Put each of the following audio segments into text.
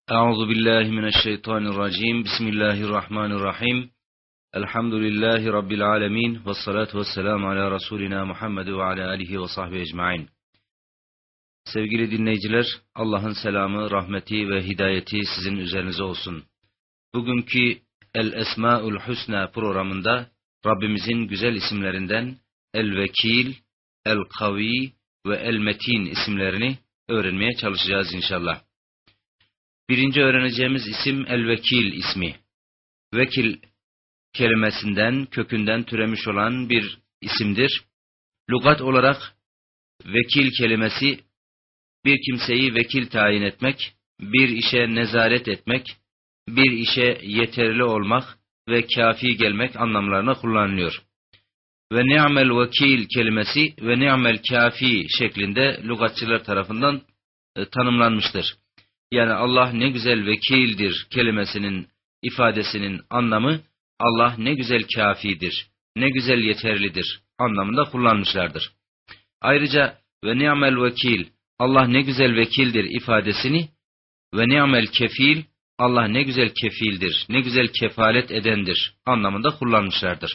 Euzu billahi mineşşeytanirracim. Bismillahirrahmanirrahim. Elhamdülillahi rabbil alamin ve salatu vesselamu ala rasulina Muhammed ve ala alihi ve sahbihi ecmaîn. Sevgili dinleyiciler, Allah'ın selamı, rahmeti ve hidayeti sizin üzerinize olsun. Bugünkü El Esmaül Husna programında Rabbimizin güzel isimlerinden El Vekil, El Kavi ve El Metin isimlerini öğrenmeye çalışacağız inşallah. Birinci öğreneceğimiz isim El-Vekil ismi. Vekil kelimesinden, kökünden türemiş olan bir isimdir. Lügat olarak vekil kelimesi bir kimseyi vekil tayin etmek, bir işe nezaret etmek, bir işe yeterli olmak ve kafi gelmek anlamlarına kullanılıyor. Ve ni'mel vekil kelimesi ve ni'mel kafi şeklinde lügatçılar tarafından tanımlanmıştır. Yani Allah ne güzel vekildir kelimesinin ifadesinin anlamı Allah ne güzel kafidir, ne güzel yeterlidir anlamında kullanmışlardır. Ayrıca ve ni'mel vekil Allah ne güzel vekildir ifadesini ve ni'mel kefil Allah ne güzel kefildir, ne güzel kefalet edendir anlamında kullanmışlardır.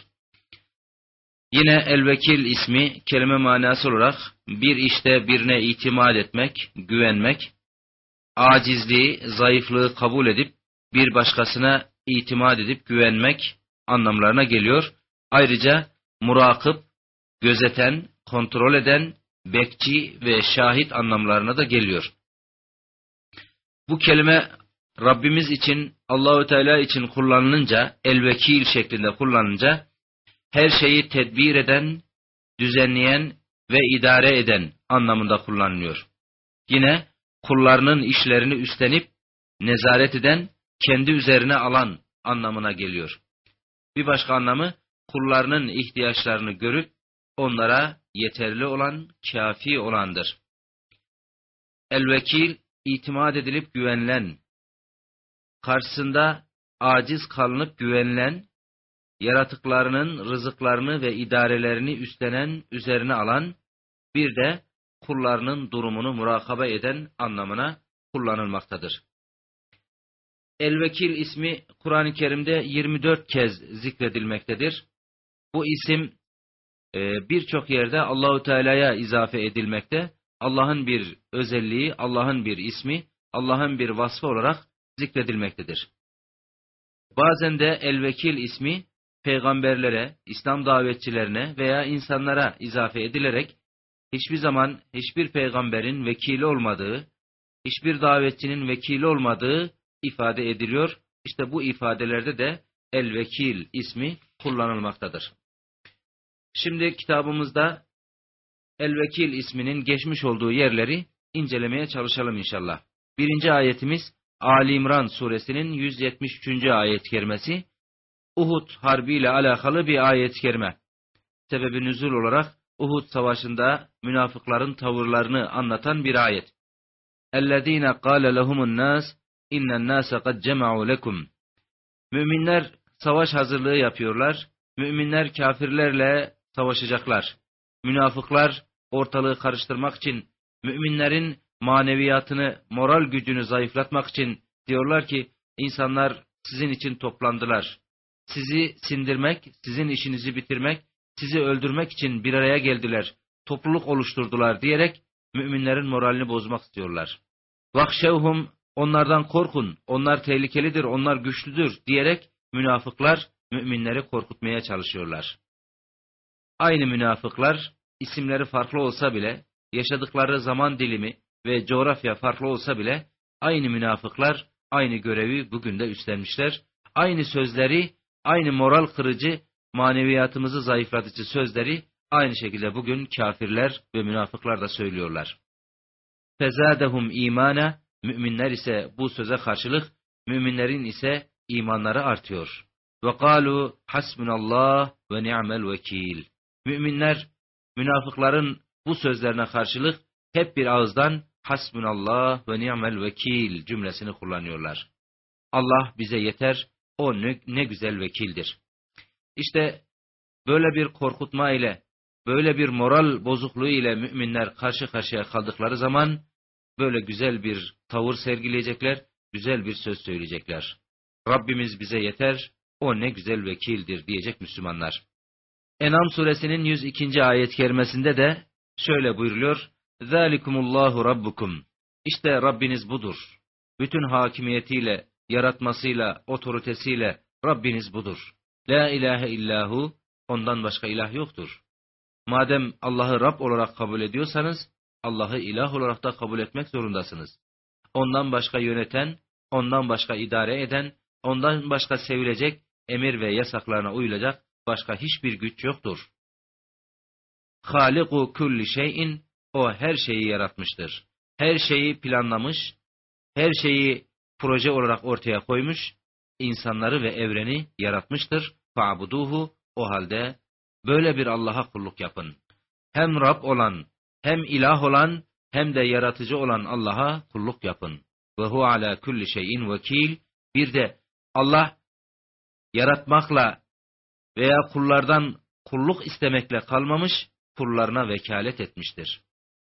Yine el-vekil ismi kelime manası olarak bir işte birine itimat etmek, güvenmek, acizliği, zayıflığı kabul edip bir başkasına itimat edip güvenmek anlamlarına geliyor. Ayrıca murakip, gözeten, kontrol eden, bekçi ve şahit anlamlarına da geliyor. Bu kelime Rabbimiz için, Allahu Teala için kullanılınca, el-vekil şeklinde kullanılınca her şeyi tedbir eden, düzenleyen ve idare eden anlamında kullanılıyor. Yine kullarının işlerini üstlenip nezaret eden, kendi üzerine alan anlamına geliyor. Bir başka anlamı kullarının ihtiyaçlarını görüp onlara yeterli olan, kafi olandır. El-vekil, itimat edilip güvenilen, karşısında aciz kalınıp güvenilen, yaratıklarının rızıklarını ve idarelerini üstlenen, üzerine alan, bir de kullarının durumunu murakaba eden anlamına kullanılmaktadır. El-Vekil ismi Kur'an-ı Kerim'de 24 kez zikredilmektedir. Bu isim birçok yerde Allahu Teala'ya izafe edilmekte. Allah'ın bir özelliği, Allah'ın bir ismi, Allah'ın bir vasfı olarak zikredilmektedir. Bazen de El-Vekil ismi peygamberlere, İslam davetçilerine veya insanlara izafe edilerek hiçbir zaman hiçbir peygamberin vekili olmadığı, hiçbir davetçinin vekili olmadığı ifade ediliyor. İşte bu ifadelerde de El-Vekil ismi kullanılmaktadır. Şimdi kitabımızda El-Vekil isminin geçmiş olduğu yerleri incelemeye çalışalım inşallah. Birinci ayetimiz Ali İmran suresinin 173. ayet-i kerimesi. Uhud Harbi ile alakalı bir ayet-i kerime. Sebebi nüzul olarak Uhud savaşında münafıkların tavırlarını anlatan bir ayet. اَلَّذ۪ينَ قَالَ لَهُمُ النَّاسِ اِنَّ النَّاسَ قَدْ جَمَعُوا لَكُمْ. Müminler savaş hazırlığı yapıyorlar. Müminler kafirlerle savaşacaklar. Münafıklar ortalığı karıştırmak için, müminlerin maneviyatını, moral gücünü zayıflatmak için diyorlar ki, insanlar sizin için toplandılar. Sizi sindirmek, sizin işinizi bitirmek, sizi öldürmek için bir araya geldiler, topluluk oluşturdular diyerek müminlerin moralini bozmak istiyorlar. Vahşevhum, onlardan korkun, onlar tehlikelidir, onlar güçlüdür diyerek münafıklar müminleri korkutmaya çalışıyorlar. Aynı münafıklar isimleri farklı olsa bile, yaşadıkları zaman dilimi ve coğrafya farklı olsa bile aynı münafıklar aynı görevi bugün de üstlenmişler. Aynı sözleri, aynı moral kırıcı, maneviyatımızı zayıflatıcı sözleri aynı şekilde bugün kafirler ve münafıklar da söylüyorlar. Fezadehum imana, müminler ise bu söze karşılık, müminlerin ise imanları artıyor. Ve kalu hasbunallah ve ni'mel vekil. Müminler münafıkların bu sözlerine karşılık hep bir ağızdan hasbunallah ve ni'mel vekil cümlesini kullanıyorlar. Allah bize yeter, o ne güzel vekildir. İşte böyle bir korkutma ile, böyle bir moral bozukluğu ile müminler karşı karşıya kaldıkları zaman böyle güzel bir tavır sergileyecekler, güzel bir söz söyleyecekler. Rabbimiz bize yeter, o ne güzel vekildir diyecek Müslümanlar. En'am suresinin 102. ayet-i kerimesinde de şöyle buyuruluyor. ذَٰلِكُمُ Rabbukum. İşte Rabbiniz budur. Bütün hakimiyetiyle, yaratmasıyla, otoritesiyle Rabbiniz budur. La ilahe illahu, ondan başka ilah yoktur. Madem Allah'ı Rab olarak kabul ediyorsanız, Allah'ı ilah olarak da kabul etmek zorundasınız. Ondan başka yöneten, ondan başka idare eden, ondan başka sevilecek, emir ve yasaklarına uyulacak başka hiçbir güç yoktur. Haliku kulli şeyin, o her şeyi yaratmıştır. Her şeyi planlamış, her şeyi proje olarak ortaya koymuş, insanları ve evreni yaratmıştır. Fa'buduhu, o halde böyle bir Allah'a kulluk yapın. Hem Rab olan, hem ilah olan, hem de yaratıcı olan Allah'a kulluk yapın. Ve hu ala kulli şeyin vekil. Bir de Allah yaratmakla veya kullardan kulluk istemekle kalmamış, kullarına vekalet etmiştir.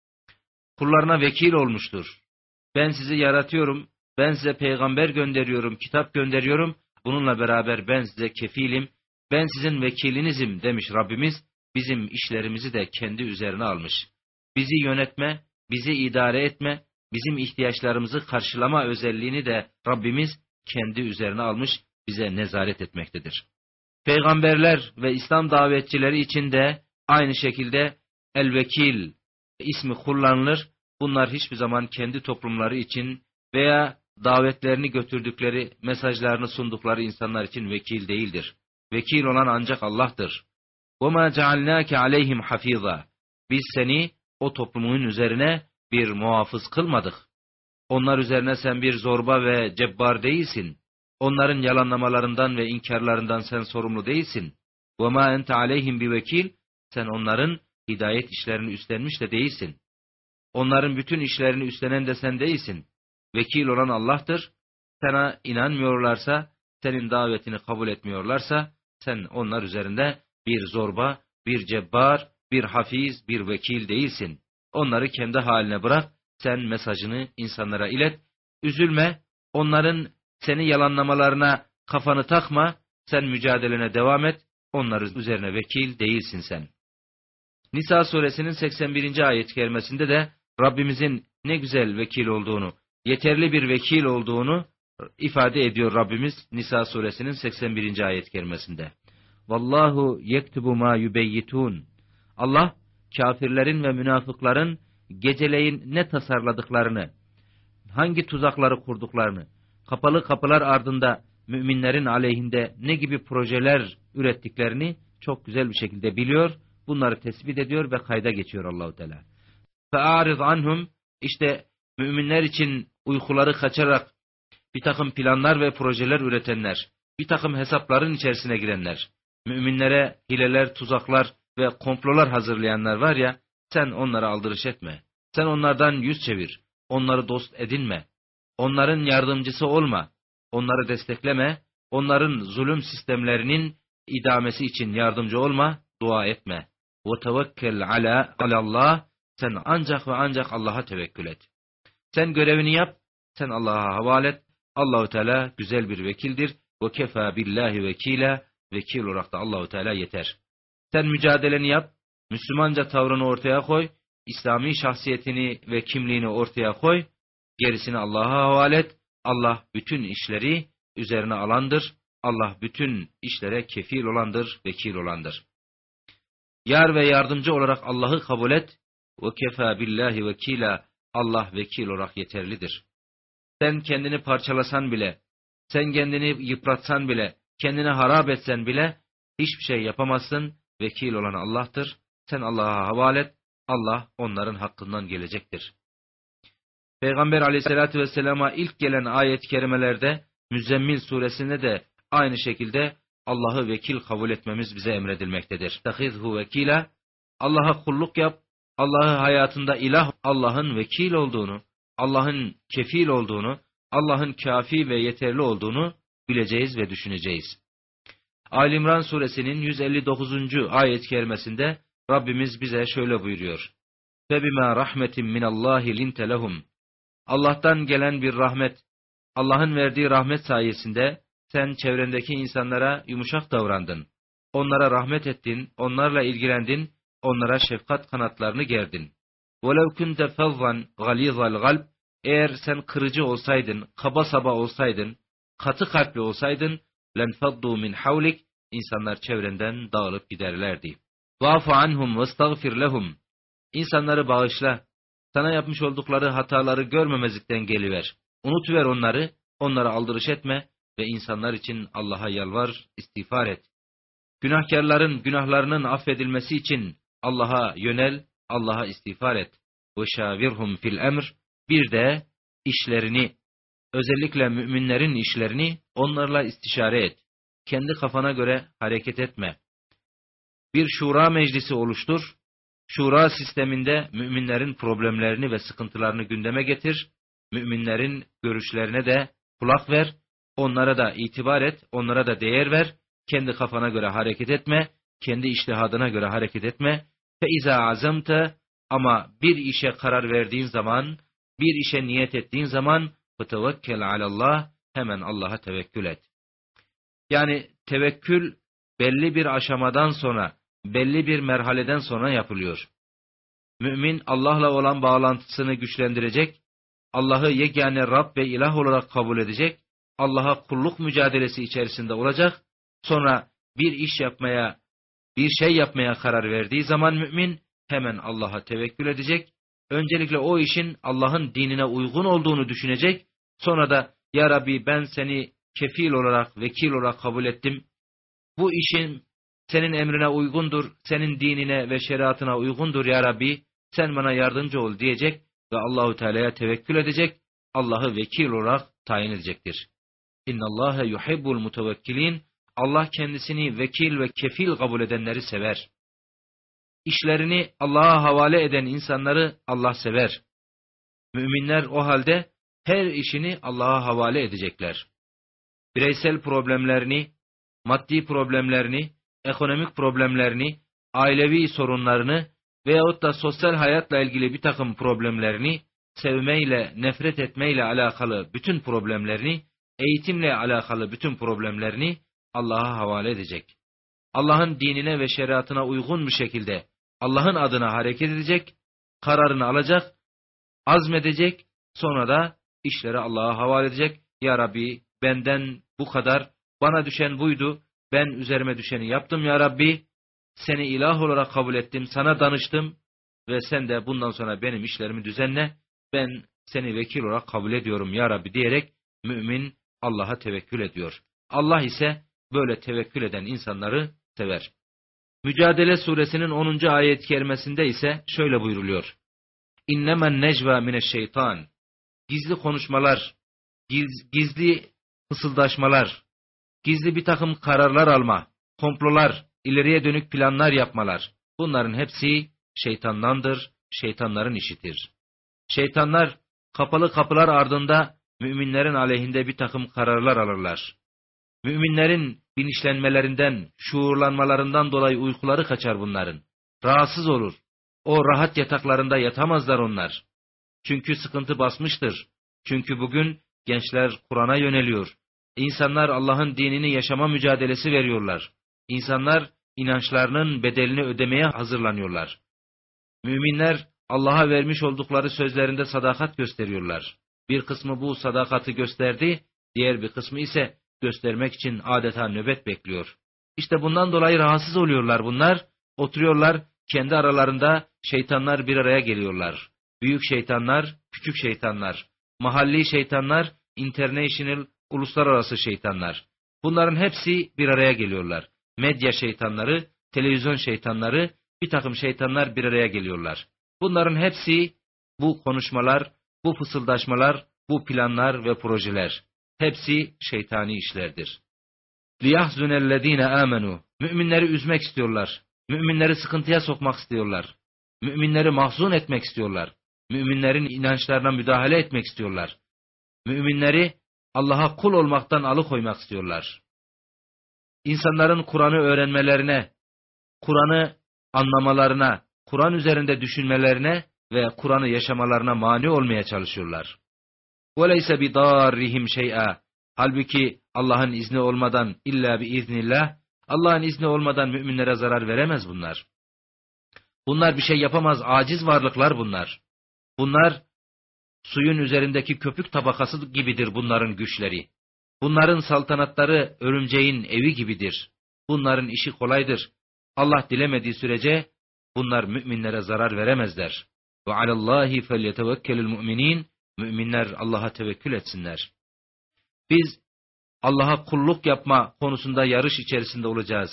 Kullarına vekil olmuştur. Ben sizi yaratıyorum, ben size peygamber gönderiyorum, kitap gönderiyorum, bununla beraber ben size kefilim, ben sizin vekilinizim demiş Rabbimiz, bizim işlerimizi de kendi üzerine almış. Bizi yönetme, bizi idare etme, bizim ihtiyaçlarımızı karşılama özelliğini de Rabbimiz kendi üzerine almış, bize nezaret etmektedir. Peygamberler ve İslam davetçileri için de aynı şekilde el-vekil ismi kullanılır. Bunlar hiçbir zaman kendi toplumları için veya davetlerini götürdükleri, mesajlarını sundukları insanlar için vekil değildir. Vekil olan ancak Allah'tır. وَمَا جَعَلْنَاكَ عَلَيْهِمْ حَفِيظًا. Biz seni o toplumun üzerine bir muhafız kılmadık. Onlar üzerine sen bir zorba ve cebbar değilsin. Onların yalanlamalarından ve inkarlarından sen sorumlu değilsin. وَمَا أَنْتَ عَلَيْهِمْ بِوَكِيلٍ. Sen onların hidayet işlerini üstlenmiş de değilsin. Onların bütün işlerini üstlenen de sen değilsin. Vekil olan Allah'tır. Sana inanmıyorlarsa, senin davetini kabul etmiyorlarsa, sen onlar üzerinde bir zorba, bir cebbar, bir hafiz, bir vekil değilsin. Onları kendi haline bırak, sen mesajını insanlara ilet. Üzülme, onların seni yalanlamalarına kafanı takma, sen mücadelene devam et, onların üzerine vekil değilsin sen. Nisa suresinin 81. ayet-i kerimesinde de Rabbimizin ne güzel vekil olduğunu, yeterli bir vekil olduğunu ifade ediyor Rabbimiz Nisa suresinin 81. ayet-i kerimesinde. Vallahu yektubu ma yubeyyitun. Allah kâfirlerin ve münafıkların geceleyin ne tasarladıklarını, hangi tuzakları kurduklarını, kapalı kapılar ardında müminlerin aleyhinde ne gibi projeler ürettiklerini çok güzel bir şekilde biliyor. Bunları tespit ediyor ve kayda geçiyor Allahu Teala. Fe'arid anhum, işte müminler için uykuları kaçarak bir takım planlar ve projeler üretenler, bir takım hesapların içerisine girenler, müminlere hileler, tuzaklar ve komplolar hazırlayanlar var ya, sen onlara aldırış etme. Sen onlardan yüz çevir. Onları dost edinme. Onların yardımcısı olma. Onları destekleme. Onların zulüm sistemlerinin idamesi için yardımcı olma, dua etme. وَتَوَكَّلْ عَلَى اللّٰهِ. Sen ancak ve ancak Allah'a tevekkül et. Sen görevini yap, sen Allah'a havale et. Allahu Teala güzel bir vekildir. وَكَفَى بِاللّٰهِ vekila. Vekil olarak da Allahu Teala yeter. Sen mücadeleni yap, Müslümanca tavrını ortaya koy, İslami şahsiyetini ve kimliğini ortaya koy, gerisini Allah'a havale et. Allah bütün işleri üzerine alandır. Allah bütün işlere kefil olandır, vekil olandır. Yar ve yardımcı olarak Allah'ı kabul et. وَكَفَى بِاللّٰهِ vekila. Allah vekil olarak yeterlidir. Sen kendini parçalasan bile, sen kendini yıpratsan bile, kendini harap etsen bile hiçbir şey yapamazsın. Vekil olan Allah'tır. Sen Allah'a havale et. Allah onların hakkından gelecektir. Peygamber Aleyhisselatü Vesselam'a ilk gelen ayet-i kerimelerde Müzzemmil suresinde de aynı şekilde Allah'ı vekil kabul etmemiz bize emredilmektedir. Tehizhu vekila. Allah'a kulluk yap. Allah'ı hayatında ilah, Allah'ın vekil olduğunu, Allah'ın kefil olduğunu, Allah'ın kafi ve yeterli olduğunu bileceğiz ve düşüneceğiz. Ali İmran suresinin 159. ayet-i kerimesinde Rabbimiz bize şöyle buyuruyor. فَبِمَا رَحْمَةٍ مِّنَ اللّٰهِ لِنْتَ لَهُمْ. Allah'tan gelen bir rahmet Allah'ın verdiği rahmet sayesinde sen çevrendeki insanlara yumuşak davrandın. Onlara rahmet ettin, onlarla ilgilendin, onlara şefkat kanatlarını gerdin. وَلَوْ كُنْتَ فَظًّا غَلِيظَ الْغَلْبِ Eğer sen kırıcı olsaydın, kaba saba olsaydın, katı kalpli olsaydın, لَنْفَضُّوا مِنْ حَوْلِكَ İnsanlar çevrenden dağılıp giderlerdi. وَعْفُ عَنْهُمْ وَاسْتَغْفِرْ لَهُمْ İnsanları bağışla, sana yapmış oldukları hataları görmemezlikten geliver. Unutuver onları, onlara aldırış etme ve insanlar için Allah'a yalvar, istiğfar et. Günahkarların günahlarının affedilmesi için Allah'a yönel, Allah'a istiğfar et. وَشَاوِرْهُمْ fil emr Bir de işlerini, özellikle müminlerin işlerini onlarla istişare et. Kendi kafana göre hareket etme. Bir şura meclisi oluştur. Şura sisteminde müminlerin problemlerini ve sıkıntılarını gündeme getir. Müminlerin görüşlerine de kulak ver. Onlara da itibar et, onlara da değer ver. Kendi kafana göre hareket etme, kendi içtihadına göre hareket etme. فَاِذَا عَزَمْتَ Ama bir işe karar verdiğin zaman, bir işe niyet ettiğin zaman فَتَوَكَّلْ عَلَى اللّٰهِ Hemen Allah'a tevekkül et. Yani tevekkül belli bir aşamadan sonra, belli bir merhaleden sonra yapılıyor. Mümin Allah'la olan bağlantısını güçlendirecek, Allah'ı yegane Rab ve ilah olarak kabul edecek, Allah'a kulluk mücadelesi içerisinde olacak, sonra bir iş yapmaya, bir şey yapmaya karar verdiği zaman mümin hemen Allah'a tevekkül edecek, öncelikle o işin Allah'ın dinine uygun olduğunu düşünecek, sonra da ya Rabbi ben seni kefil olarak, vekil olarak kabul ettim, bu işin senin emrine uygundur, senin dinine ve şeriatına uygundur ya Rabbi, sen bana yardımcı ol diyecek ve Allahu Teala'ya tevekkül edecek, Allah'ı vekil olarak tayin edecektir. İnnallâhe yuhibbul mutevekkilin Allah kendisini vekil ve kefil kabul edenleri sever. İşlerini Allah'a havale eden insanları Allah sever. Müminler o halde her işini Allah'a havale edecekler. Bireysel problemlerini, maddi problemlerini, ekonomik problemlerini, ailevi sorunlarını veyahut da sosyal hayatla ilgili bir takım problemlerini, sevmeyle, nefret etmeyle alakalı bütün problemlerini, eğitimle alakalı bütün problemlerini Allah'a havale edecek. Allah'ın dinine ve şeriatına uygun bir şekilde Allah'ın adına hareket edecek, kararını alacak, azmedecek, sonra da işleri Allah'a havale edecek. Ya Rabbi benden bu kadar, bana düşen buydu, ben üzerime düşeni yaptım ya Rabbi, seni ilah olarak kabul ettim, sana danıştım ve sen de bundan sonra benim işlerimi düzenle, ben seni vekil olarak kabul ediyorum ya Rabbi diyerek mümin Allah'a tevekkül ediyor. Allah ise böyle tevekkül eden insanları sever. Mücadele suresinin 10. ayet-i kerimesinde ise şöyle buyruluyor. İnnemen necva mineşşeytan. Gizli konuşmalar, gizli fısıldaşmalar, gizli bir takım kararlar alma, komplolar, ileriye dönük planlar yapmalar. Bunların hepsi şeytandandır, şeytanların işidir. Şeytanlar kapalı kapılar ardında müminlerin aleyhinde bir takım kararlar alırlar. Müminlerin bilinçlenmelerinden, şuurlanmalarından dolayı uykuları kaçar bunların. Rahatsız olur. O rahat yataklarında yatamazlar onlar. Çünkü sıkıntı basmıştır. Çünkü bugün gençler Kur'an'a yöneliyor. İnsanlar Allah'ın dinini yaşama mücadelesi veriyorlar. İnsanlar inançlarının bedelini ödemeye hazırlanıyorlar. Müminler Allah'a vermiş oldukları sözlerinde sadakat gösteriyorlar. Bir kısmı bu sadakati gösterdi, diğer bir kısmı ise göstermek için adeta nöbet bekliyor. İşte bundan dolayı rahatsız oluyorlar bunlar. Oturuyorlar, kendi aralarında şeytanlar bir araya geliyorlar. Büyük şeytanlar, küçük şeytanlar, mahalli şeytanlar, international, uluslararası şeytanlar. Bunların hepsi bir araya geliyorlar. Medya şeytanları, televizyon şeytanları, bir takım şeytanlar bir araya geliyorlar. Bunların hepsi bu konuşmalar, bu fısıldaşmalar, bu planlar ve projeler. Hepsi şeytani işlerdir. لِيَحْزُنَ الَّذ۪ينَ آمَنُوا Müminleri üzmek istiyorlar. Müminleri sıkıntıya sokmak istiyorlar. Müminleri mahzun etmek istiyorlar. Müminlerin inançlarına müdahale etmek istiyorlar. Müminleri Allah'a kul olmaktan alıkoymak istiyorlar. İnsanların Kur'an'ı öğrenmelerine, Kur'an'ı anlamalarına, Kur'an üzerinde düşünmelerine ve Kur'an'ı yaşamalarına mani olmaya çalışıyorlar. وَلَيْسَ بِضَارِّهِمْ شَيْئًا. Halbuki Allah'ın izni olmadan illa biiznillah, Allah'ın izni olmadan müminlere zarar veremez bunlar. Bunlar bir şey yapamaz, aciz varlıklar bunlar. Bunlar suyun üzerindeki köpük tabakası gibidir bunların güçleri. Bunların saltanatları örümceğin evi gibidir. Bunların işi kolaydır. Allah dilemediği sürece bunlar müminlere zarar veremezler. Ve alallahi felyetevekkelul mu'minin. Müminler Allah'a tevekkül etsinler. Biz Allah'a kulluk yapma konusunda yarış içerisinde olacağız.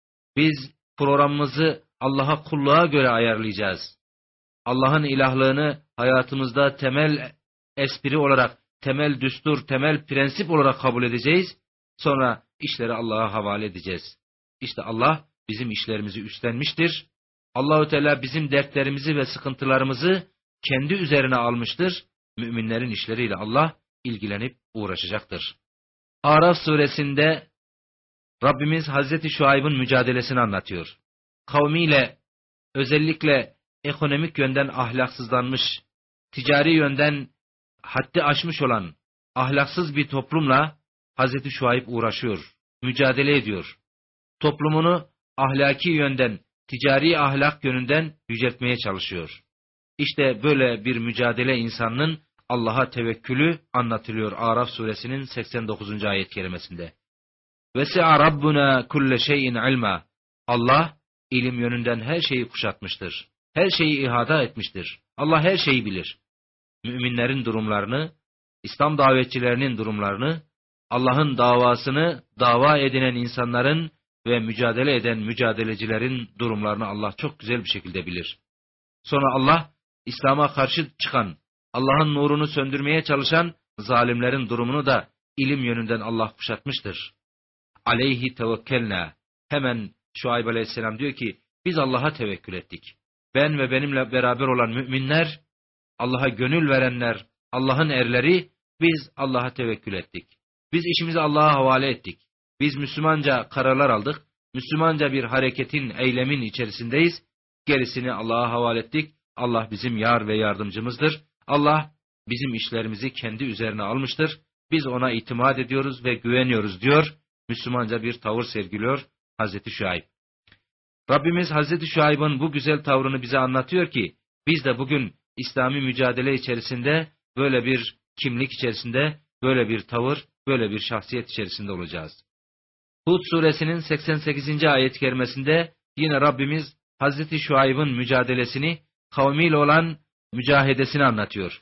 Biz programımızı Allah'a kulluğa göre ayarlayacağız. Allah'ın ilahlığını hayatımızda temel espri olarak, temel düstur, temel prensip olarak kabul edeceğiz. Sonra işleri Allah'a havale edeceğiz. İşte Allah bizim işlerimizi üstlenmiştir. Allahu Teala bizim dertlerimizi ve sıkıntılarımızı kendi üzerine almıştır. Müminlerin işleriyle Allah ilgilenip uğraşacaktır. Araf suresinde Rabbimiz Hazreti Şuayb'ın mücadelesini anlatıyor. Kavmiyle özellikle ekonomik yönden ahlaksızlanmış, ticari yönden haddi aşmış olan ahlaksız bir toplumla Hazreti Şuayb uğraşıyor, mücadele ediyor. Toplumunu ahlaki yönden, ticari ahlak yönünden yüceltmeye çalışıyor. İşte böyle bir mücadele insanının Allah'a tevekkülü anlatılıyor Araf suresinin 89. ayet kerimesinde. Vesi'a Rabbuna kulle şeyin ilma. Allah ilim yönünden her şeyi kuşatmıştır. Her şeyi ihata etmiştir. Allah her şeyi bilir. Müminlerin durumlarını, İslam davetçilerinin durumlarını, Allah'ın davasını dava edinen insanların ve mücadele eden mücadelecilerin durumlarını Allah çok güzel bir şekilde bilir. Sonra Allah, İslam'a karşı çıkan, Allah'ın nurunu söndürmeye çalışan zalimlerin durumunu da ilim yönünden Allah kuşatmıştır. Aleyhi tevekkelna. Hemen Şuayb Aleyhisselam diyor ki, biz Allah'a tevekkül ettik. Ben ve benimle beraber olan müminler, Allah'a gönül verenler, Allah'ın erleri, biz Allah'a tevekkül ettik. Biz işimizi Allah'a havale ettik. Biz Müslümanca kararlar aldık. Müslümanca bir hareketin, eylemin içerisindeyiz. Gerisini Allah'a havale ettik. Allah bizim yar ve yardımcımızdır. Allah bizim işlerimizi kendi üzerine almıştır. Biz ona itimat ediyoruz ve güveniyoruz diyor. Müslümanca bir tavır sergiliyor Hazreti Şuayb. Rabbimiz Hazreti Şuayb'ın bu güzel tavrını bize anlatıyor ki, biz de bugün İslami mücadele içerisinde, böyle bir kimlik içerisinde, böyle bir tavır, böyle bir şahsiyet içerisinde olacağız. Hud suresinin 88. ayet-i kerimesinde yine Rabbimiz Hazreti Şuayb'ın mücadelesini, kavmiyle olan mücahedesini anlatıyor.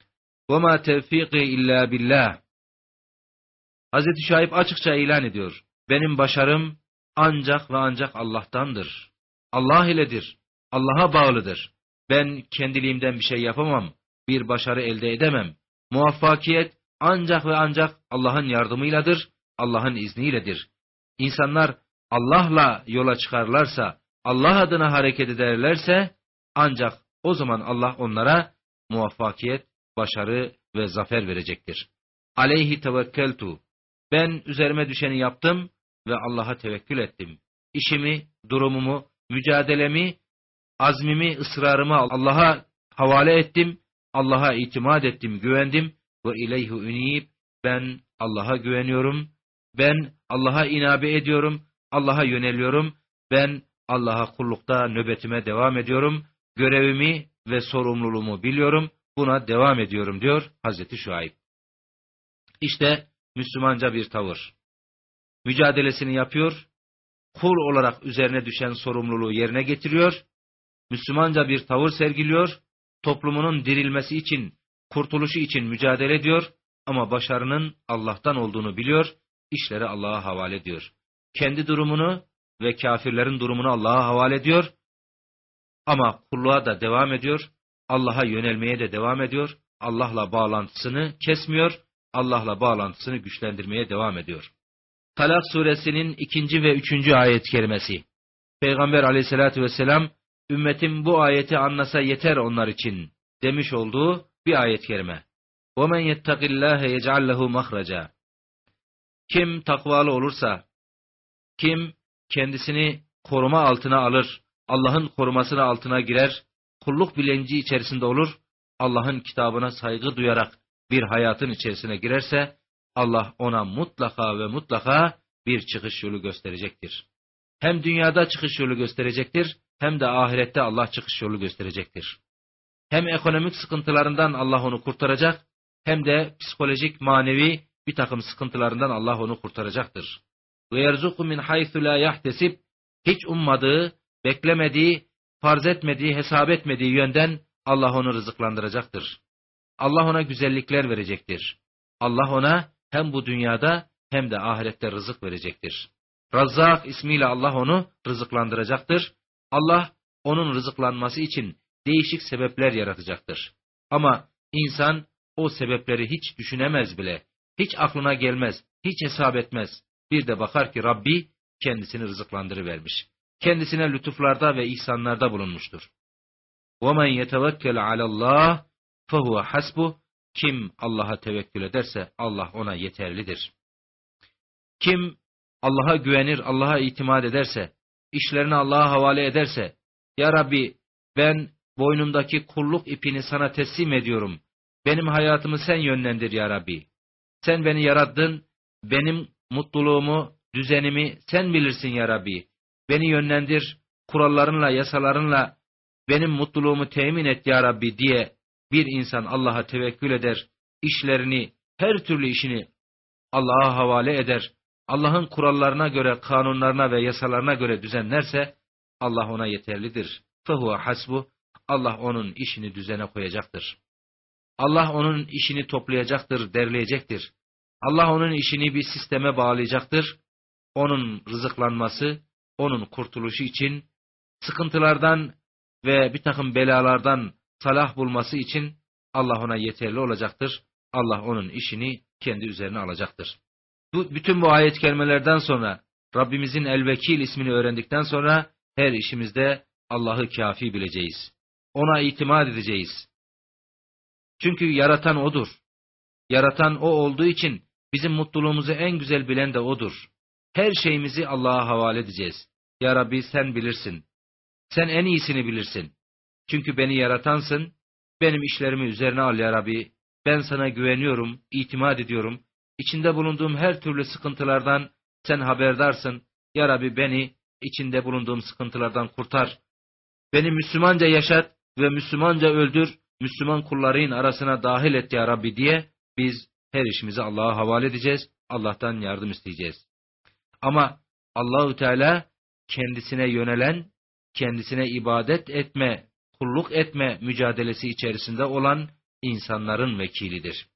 وَمَا تَوْفِيقِ اِلَّا بِاللّٰهِ. Hazreti Şuayb açıkça ilan ediyor. Benim başarım ancak ve ancak Allah'tandır. Allah iledir. Allah'a bağlıdır. Ben kendiliğimden bir şey yapamam. Bir başarı elde edemem. Muvaffakiyet ancak ve ancak Allah'ın yardımıyladır. Allah'ın izniyledir. İnsanlar Allah'la yola çıkarlarsa, Allah adına hareket ederlerse, ancak o zaman Allah onlara muvaffakiyet, başarı ve zafer verecektir. Aleyhi tevekkeltu. Ben üzerime düşeni yaptım ve Allah'a tevekkül ettim. İşimi, durumumu, mücadelemi, azmimi, ısrarımı Allah'a havale ettim. Allah'a itimat ettim, güvendim. Ve ileyhu unib. Ben Allah'a güveniyorum. Ben Allah'a inabe ediyorum. Allah'a yöneliyorum. Ben Allah'a kullukta nöbetime devam ediyorum. Görevimi ve sorumluluğumu biliyorum. Buna devam ediyorum diyor Hazreti Şuayb. İşte Müslümanca bir tavır. Mücadelesini yapıyor. Kul olarak üzerine düşen sorumluluğu yerine getiriyor. Müslümanca bir tavır sergiliyor. Toplumunun dirilmesi için, kurtuluşu için mücadele ediyor. Ama başarının Allah'tan olduğunu biliyor. İşleri Allah'a havale ediyor. Kendi durumunu ve kafirlerin durumunu Allah'a havale ediyor. Ama kulluğa da devam ediyor. Allah'a yönelmeye de devam ediyor. Allah'la bağlantısını kesmiyor. Allah'la bağlantısını güçlendirmeye devam ediyor. Talak suresinin 2. ve 3. ayet-i kerimesi. Peygamber aleyhissalatü vesselam, ümmetim bu ayeti anlasa yeter onlar için demiş olduğu bir ayet-i kerime. وَمَنْ يَتَّقِ اللّٰهَ يَجْعَلْ لَهُ مَخْرَجًا. Kim takvalı olursa, kim kendisini koruma altına alır, Allah'ın korumasına altına girer, kulluk bilinci içerisinde olur, Allah'ın kitabına saygı duyarak bir hayatın içerisine girerse, Allah ona mutlaka ve mutlaka bir çıkış yolu gösterecektir. Hem dünyada çıkış yolu gösterecektir, hem de ahirette Allah çıkış yolu gösterecektir. Hem ekonomik sıkıntılarından Allah onu kurtaracak, hem de psikolojik, manevi bir takım sıkıntılarından Allah onu kurtaracaktır. Ve yerzuku min haythu la yahtesib, hiç ummadığı, beklemediği, farz etmediği, hesap etmediği yönden Allah onu rızıklandıracaktır. Allah ona güzellikler verecektir. Allah ona hem bu dünyada hem de ahirette rızık verecektir. Razzak ismiyle Allah onu rızıklandıracaktır. Allah onun rızıklanması için değişik sebepler yaratacaktır. Ama insan o sebepleri hiç düşünemez bile, hiç aklına gelmez, hiç hesap etmez. Bir de bakar ki Rabbi kendisini rızıklandırıvermiş. Kendisine lütuflarda ve ihsanlarda bulunmuştur. وَمَنْ يَتَوَكَّلْ عَلَى اللّٰهِ فَهُوَ حَسْبُهُ. Kim Allah'a tevekkül ederse Allah ona yeterlidir. Kim Allah'a güvenir, Allah'a itimat ederse, işlerini Allah'a havale ederse, Ya Rabbi ben boynumdaki kulluk ipini sana teslim ediyorum. Benim hayatımı sen yönlendir Ya Rabbi. Sen beni yarattın, benim mutluluğumu, düzenimi sen bilirsin Ya Rabbi. Beni yönlendir, kurallarınla, yasalarınla benim mutluluğumu temin et Ya Rabbi diye bir insan Allah'a tevekkül eder, işlerini, her türlü işini Allah'a havale eder, Allah'ın kurallarına göre, kanunlarına ve yasalarına göre düzenlerse, Allah ona yeterlidir. فَهُوَ حَسْبُهُ. Allah onun işini düzene koyacaktır. Allah onun işini toplayacaktır, derleyecektir. Allah onun işini bir sisteme bağlayacaktır. Onun rızıklanması, onun kurtuluşu için, sıkıntılardan ve bir takım belalardan salah bulması için Allah ona yeterli olacaktır. Allah onun işini kendi üzerine alacaktır. Bütün bu ayet kelimelerden sonra, Rabbimizin El-Vekil ismini öğrendikten sonra her işimizde Allah'ı kafi bileceğiz. Ona itimat edeceğiz. Çünkü yaratan O'dur. Yaratan O olduğu için bizim mutluluğumuzu en güzel bilen de O'dur. Her şeyimizi Allah'a havale edeceğiz. Ya Rabbi sen bilirsin. Sen en iyisini bilirsin. Çünkü beni yaratansın. Benim işlerimi üzerine al Ya Rabbi. Ben sana güveniyorum, itimat ediyorum. İçinde bulunduğum her türlü sıkıntılardan sen haberdarsın. Ya Rabbi beni içinde bulunduğum sıkıntılardan kurtar. Beni Müslümanca yaşat ve Müslümanca öldür. Müslüman kulların arasına dahil et Ya Rabbi diye biz her işimizi Allah'a havale edeceğiz. Allah'tan yardım isteyeceğiz. Ama Allahu Teala kendisine yönelen, kendisine ibadet etme, kulluk etme mücadelesi içerisinde olan insanların vekilidir.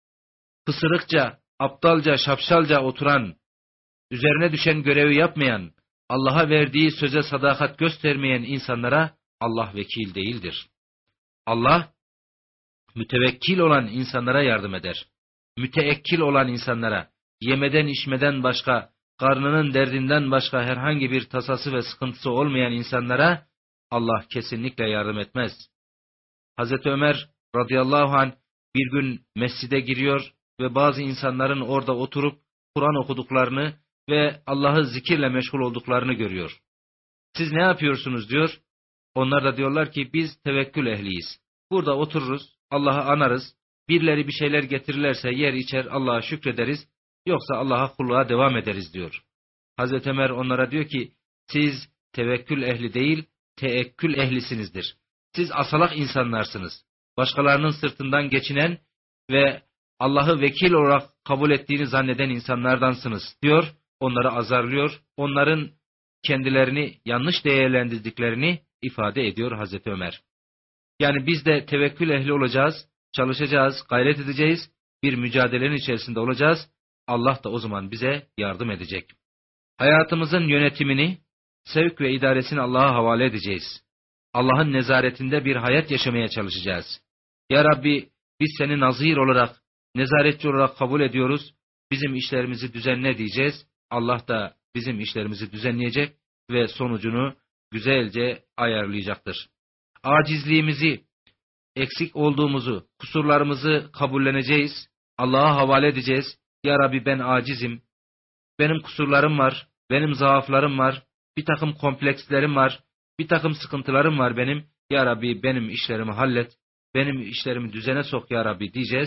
Pısırıkça, aptalca, şapşalca oturan, üzerine düşen görevi yapmayan, Allah'a verdiği söze sadakat göstermeyen insanlara Allah vekil değildir. Allah, mütevekkil olan insanlara yardım eder. Müteekkil olan insanlara, yemeden içmeden başka, karnının derdinden başka herhangi bir tasası ve sıkıntısı olmayan insanlara Allah kesinlikle yardım etmez. Hazreti Ömer radıyallahu anh bir gün mescide giriyor ve bazı insanların orada oturup Kur'an okuduklarını ve Allah'ı zikirle meşgul olduklarını görüyor. Siz ne yapıyorsunuz diyor. Onlar da diyorlar ki biz tevekkül ehliyiz. Burada otururuz, Allah'ı anarız. Birileri bir şeyler getirirlerse yer içer Allah'a şükrederiz. Yoksa Allah'a kulluğa devam ederiz diyor. Hazreti Ömer onlara diyor ki siz tevekkül ehli değil, teekkül ehlisinizdir. Siz asalak insanlarsınız. Başkalarının sırtından geçinen ve Allah'ı vekil olarak kabul ettiğini zanneden insanlardansınız diyor. Onları azarlıyor. Onların kendilerini yanlış değerlendirdiklerini ifade ediyor Hazreti Ömer. Yani biz de tevekkül ehli olacağız, çalışacağız, gayret edeceğiz, bir mücadelenin içerisinde olacağız. Allah da o zaman bize yardım edecek. Hayatımızın yönetimini, sevk ve idaresini Allah'a havale edeceğiz. Allah'ın nezaretinde bir hayat yaşamaya çalışacağız. Ya Rabbi biz seni nazir olarak, nezaretçi olarak kabul ediyoruz. Bizim işlerimizi düzenle diyeceğiz. Allah da bizim işlerimizi düzenleyecek ve sonucunu güzelce ayarlayacaktır. Acizliğimizi, eksik olduğumuzu, kusurlarımızı kabulleneceğiz. Allah'a havale edeceğiz. Ya Rabbi ben acizim. Benim kusurlarım var. Benim zaaflarım var. Bir takım komplekslerim var. Bir takım sıkıntılarım var benim. Ya Rabbi benim işlerimi hallet. Benim işlerimi düzene sok Ya Rabbi diyeceğiz.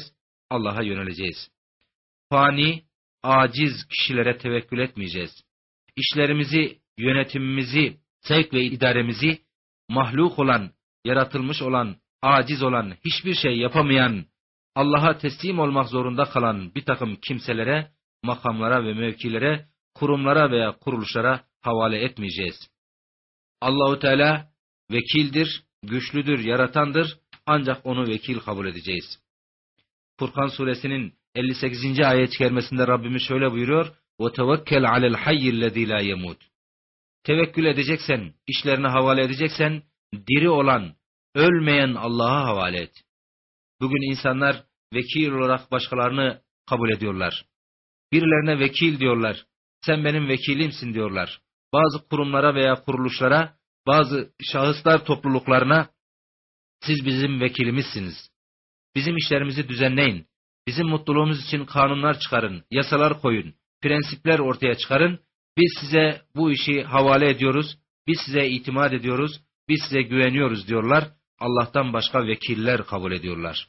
Allah'a yöneleceğiz. Fani, aciz kişilere tevekkül etmeyeceğiz. İşlerimizi, yönetimimizi, sevk ve idaremizi mahluk olan, yaratılmış olan, aciz olan, hiçbir şey yapamayan, Allah'a teslim olmak zorunda kalan bir takım kimselere, makamlara ve mevkilere, kurumlara veya kuruluşlara havale etmeyeceğiz. Allahu Teala vekildir, güçlüdür, yaratandır, ancak onu vekil kabul edeceğiz. Furkan suresinin 58. ayet-i kerimesinde Rabbimiz şöyle buyuruyor: وَتَوَكَّلْ عَلَى الْحَيِّ الَّذ۪ي لَا يَمُوتُ. Tevekkül edeceksen, işlerini havale edeceksen, diri olan, ölmeyen Allah'a havale et. Bugün insanlar vekil olarak başkalarını kabul ediyorlar. Birilerine vekil diyorlar. Sen benim vekilimsin diyorlar. Bazı kurumlara veya kuruluşlara, bazı şahıslar topluluklarına siz bizim vekilimizsiniz. Bizim işlerimizi düzenleyin. Bizim mutluluğumuz için kanunlar çıkarın, yasalar koyun, prensipler ortaya çıkarın. Biz size bu işi havale ediyoruz, biz size itimat ediyoruz, biz size güveniyoruz diyorlar. Allah'tan başka vekiller kabul ediyorlar.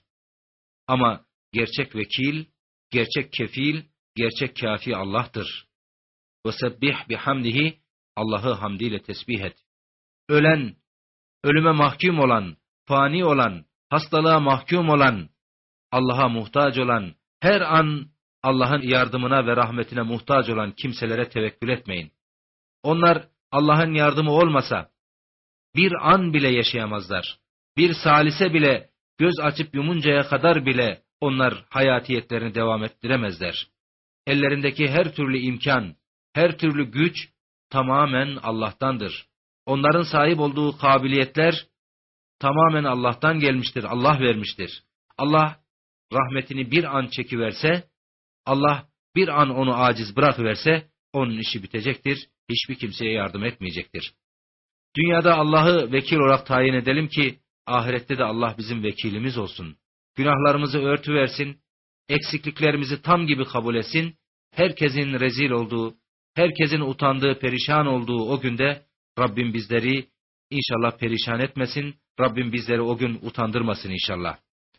Ama gerçek vekil, gerçek kefil, gerçek kafi Allah'tır. وَسَبِّحْ بِحَمْدِهِ. Allah'ı hamdiyle tesbih et. Ölen, ölüme mahkum olan, fani olan, hastalığa mahkum olan, Allah'a muhtaç olan, her an Allah'ın yardımına ve rahmetine muhtaç olan kimselere tevekkül etmeyin. Onlar Allah'ın yardımı olmasa bir an bile yaşayamazlar. Bir salise bile, göz açıp yumuncaya kadar bile onlar hayatiyetlerini devam ettiremezler. Ellerindeki her türlü imkan, her türlü güç tamamen Allah'tandır. Onların sahip olduğu kabiliyetler tamamen Allah'tan gelmiştir, Allah vermiştir. Allah rahmetini bir an çekiverse, Allah bir an onu aciz bırakıverse, onun işi bitecektir, hiçbir kimseye yardım etmeyecektir. Dünyada Allah'ı vekil olarak tayin edelim ki, ahirette de Allah bizim vekilimiz olsun. Günahlarımızı örtüversin, eksikliklerimizi tam gibi kabul etsin, herkesin rezil olduğu, herkesin utandığı, perişan olduğu o günde Rabbim bizleri inşallah perişan etmesin, Rabbim bizleri o gün utandırmasın inşallah.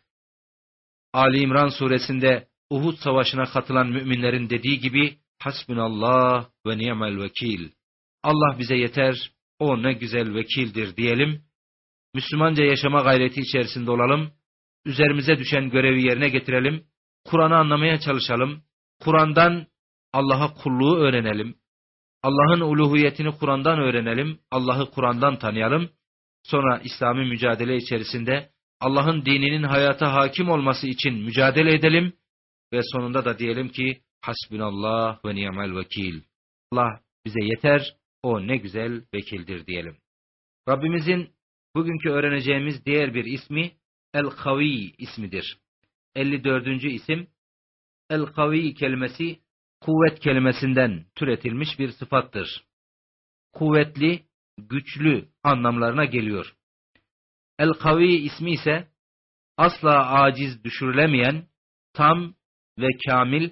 Ali İmran suresinde Uhud savaşına katılan müminlerin dediği gibi Hasbunallah ve ni'mel vekil. Allah bize yeter, o ne güzel vekildir diyelim. Müslümanca yaşama gayreti içerisinde olalım. Üzerimize düşen görevi yerine getirelim. Kur'an'ı anlamaya çalışalım. Kur'an'dan Allah'a kulluğu öğrenelim. Allah'ın uluhiyetini Kur'an'dan öğrenelim. Allah'ı Kur'an'dan tanıyalım. Sonra İslami mücadele içerisinde Allah'ın dininin hayata hakim olması için mücadele edelim. Ve sonunda da diyelim ki Hasbunallah ve ni'mel vekil. Allah bize yeter, o ne güzel vekildir diyelim. Rabbimizin bugünkü öğreneceğimiz diğer bir ismi El-Kavi ismidir. 54. isim El-Kavi kelimesi kuvvet kelimesinden türetilmiş bir sıfattır. Kuvvetli, güçlü anlamlarına geliyor. El-Kavi ismi ise asla aciz düşürülemeyen, tam ve kamil,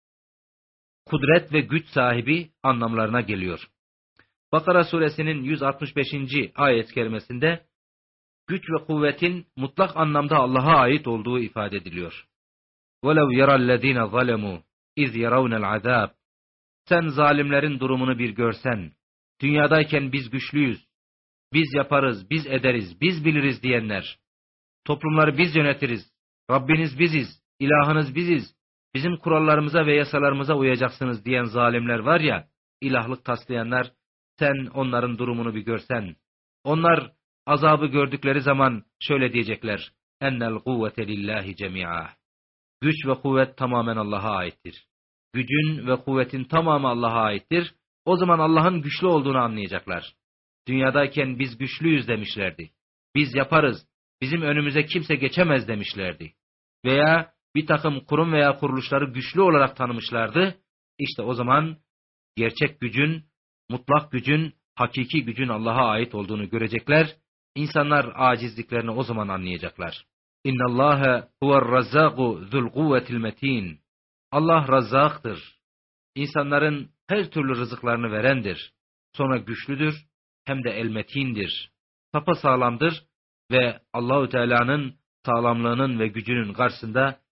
kudret ve güç sahibi anlamlarına geliyor. Bakara suresinin 165. ayet kerimesinde güç ve kuvvetin mutlak anlamda Allah'a ait olduğu ifade ediliyor. وَلَوْ يَرَى الَّذ۪ينَ ظَلَمُوا اِذْ يَرَوْنَ الْعَذَابِ. Sen zalimlerin durumunu bir görsen, dünyadayken biz güçlüyüz, biz yaparız, biz ederiz, biz biliriz diyenler, toplumları biz yönetiriz, Rabbiniz biziz, ilahınız biziz, bizim kurallarımıza ve yasalarımıza uyacaksınız diyen zalimler var ya, ilahlık taslayanlar, sen onların durumunu bir görsen, onlar azabı gördükleri zaman şöyle diyecekler: ennel kuvvete lillahi cemi'a. Güç ve kuvvet tamamen Allah'a aittir. Gücün ve kuvvetin tamamı Allah'a aittir. O zaman Allah'ın güçlü olduğunu anlayacaklar. Dünyadayken biz güçlüyüz demişlerdi. Biz yaparız, bizim önümüze kimse geçemez demişlerdi. Veya bir takım kurum veya kuruluşları güçlü olarak tanımışlardı. İşte o zaman gerçek gücün, mutlak gücün, hakiki gücün Allah'a ait olduğunu görecekler. İnsanlar acizliklerini o zaman anlayacaklar. İnnallâhe huve'r-razzâku zul-kuvvetil metin. Allah Razzak'tır. İnsanların her türlü rızıklarını verendir. Sonra güçlüdür, hem de el-metindir. Sapasağlamdır ve Allahu Teala'nın sağlamlığının ve gücünün karşısında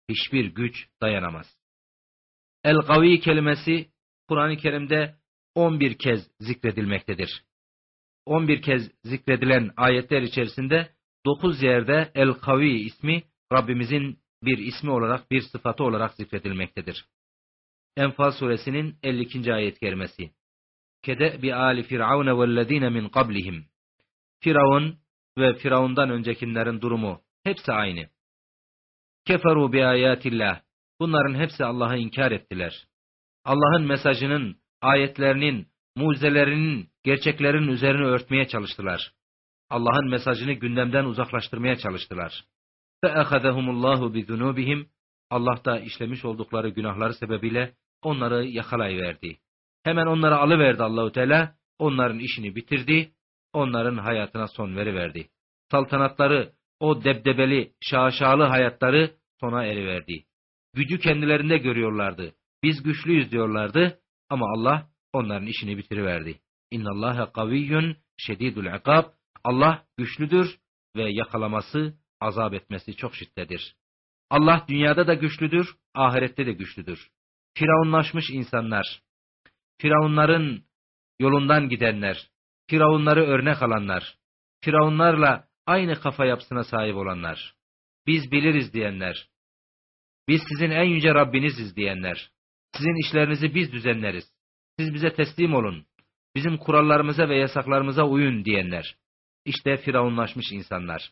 hiçbir güç dayanamaz. El-Kavi kelimesi Kur'an-ı Kerim'de 11 kez zikredilmektedir. 11 kez zikredilen ayetler içerisinde 9 yerde El-Kavi ismi Rabbimizin bir ismi olarak, bir sıfatı olarak zikredilmektedir. Enfal suresinin 52. ayet kerimesi. Kede'bi ali firavune vellezine min qablihim. Firavun ve Firavundan öncekilerin durumu hepsi aynı. Keferu bi ayatillah. Bunların hepsi Allah'ı inkar ettiler. Allah'ın mesajının, ayetlerinin, mucizelerinin, gerçeklerin üzerine örtmeye çalıştılar. Allah'ın mesajını gündemden uzaklaştırmaya çalıştılar. فَأَخَذَهُمُ بِذُنُوبِهِمْ. Allah da işlemiş oldukları günahları sebebiyle onları yakalayıverdi. Hemen onları alıverdi Allahu Teala, onların işini bitirdi, onların hayatına son veriverdi. Saltanatları, o debdebeli, şaşalı hayatları sona eriverdi. Gücü kendilerinde görüyorlardı. Biz güçlüyüz diyorlardı ama Allah onların işini bitiriverdi. İnnallâhe kaviyyun şedîdul ikâb. Allah güçlüdür ve yakalaması, azap etmesi çok şiddetlidir. Allah dünyada da güçlüdür, ahirette de güçlüdür. Firavunlaşmış insanlar, Firavunların yolundan gidenler, Firavunları örnek alanlar, Firavunlarla aynı kafa yapısına sahip olanlar, biz biliriz diyenler, biz sizin en yüce Rabbiniziz diyenler, sizin işlerinizi biz düzenleriz, siz bize teslim olun, bizim kurallarımıza ve yasaklarımıza uyun diyenler, işte firavunlaşmış insanlar.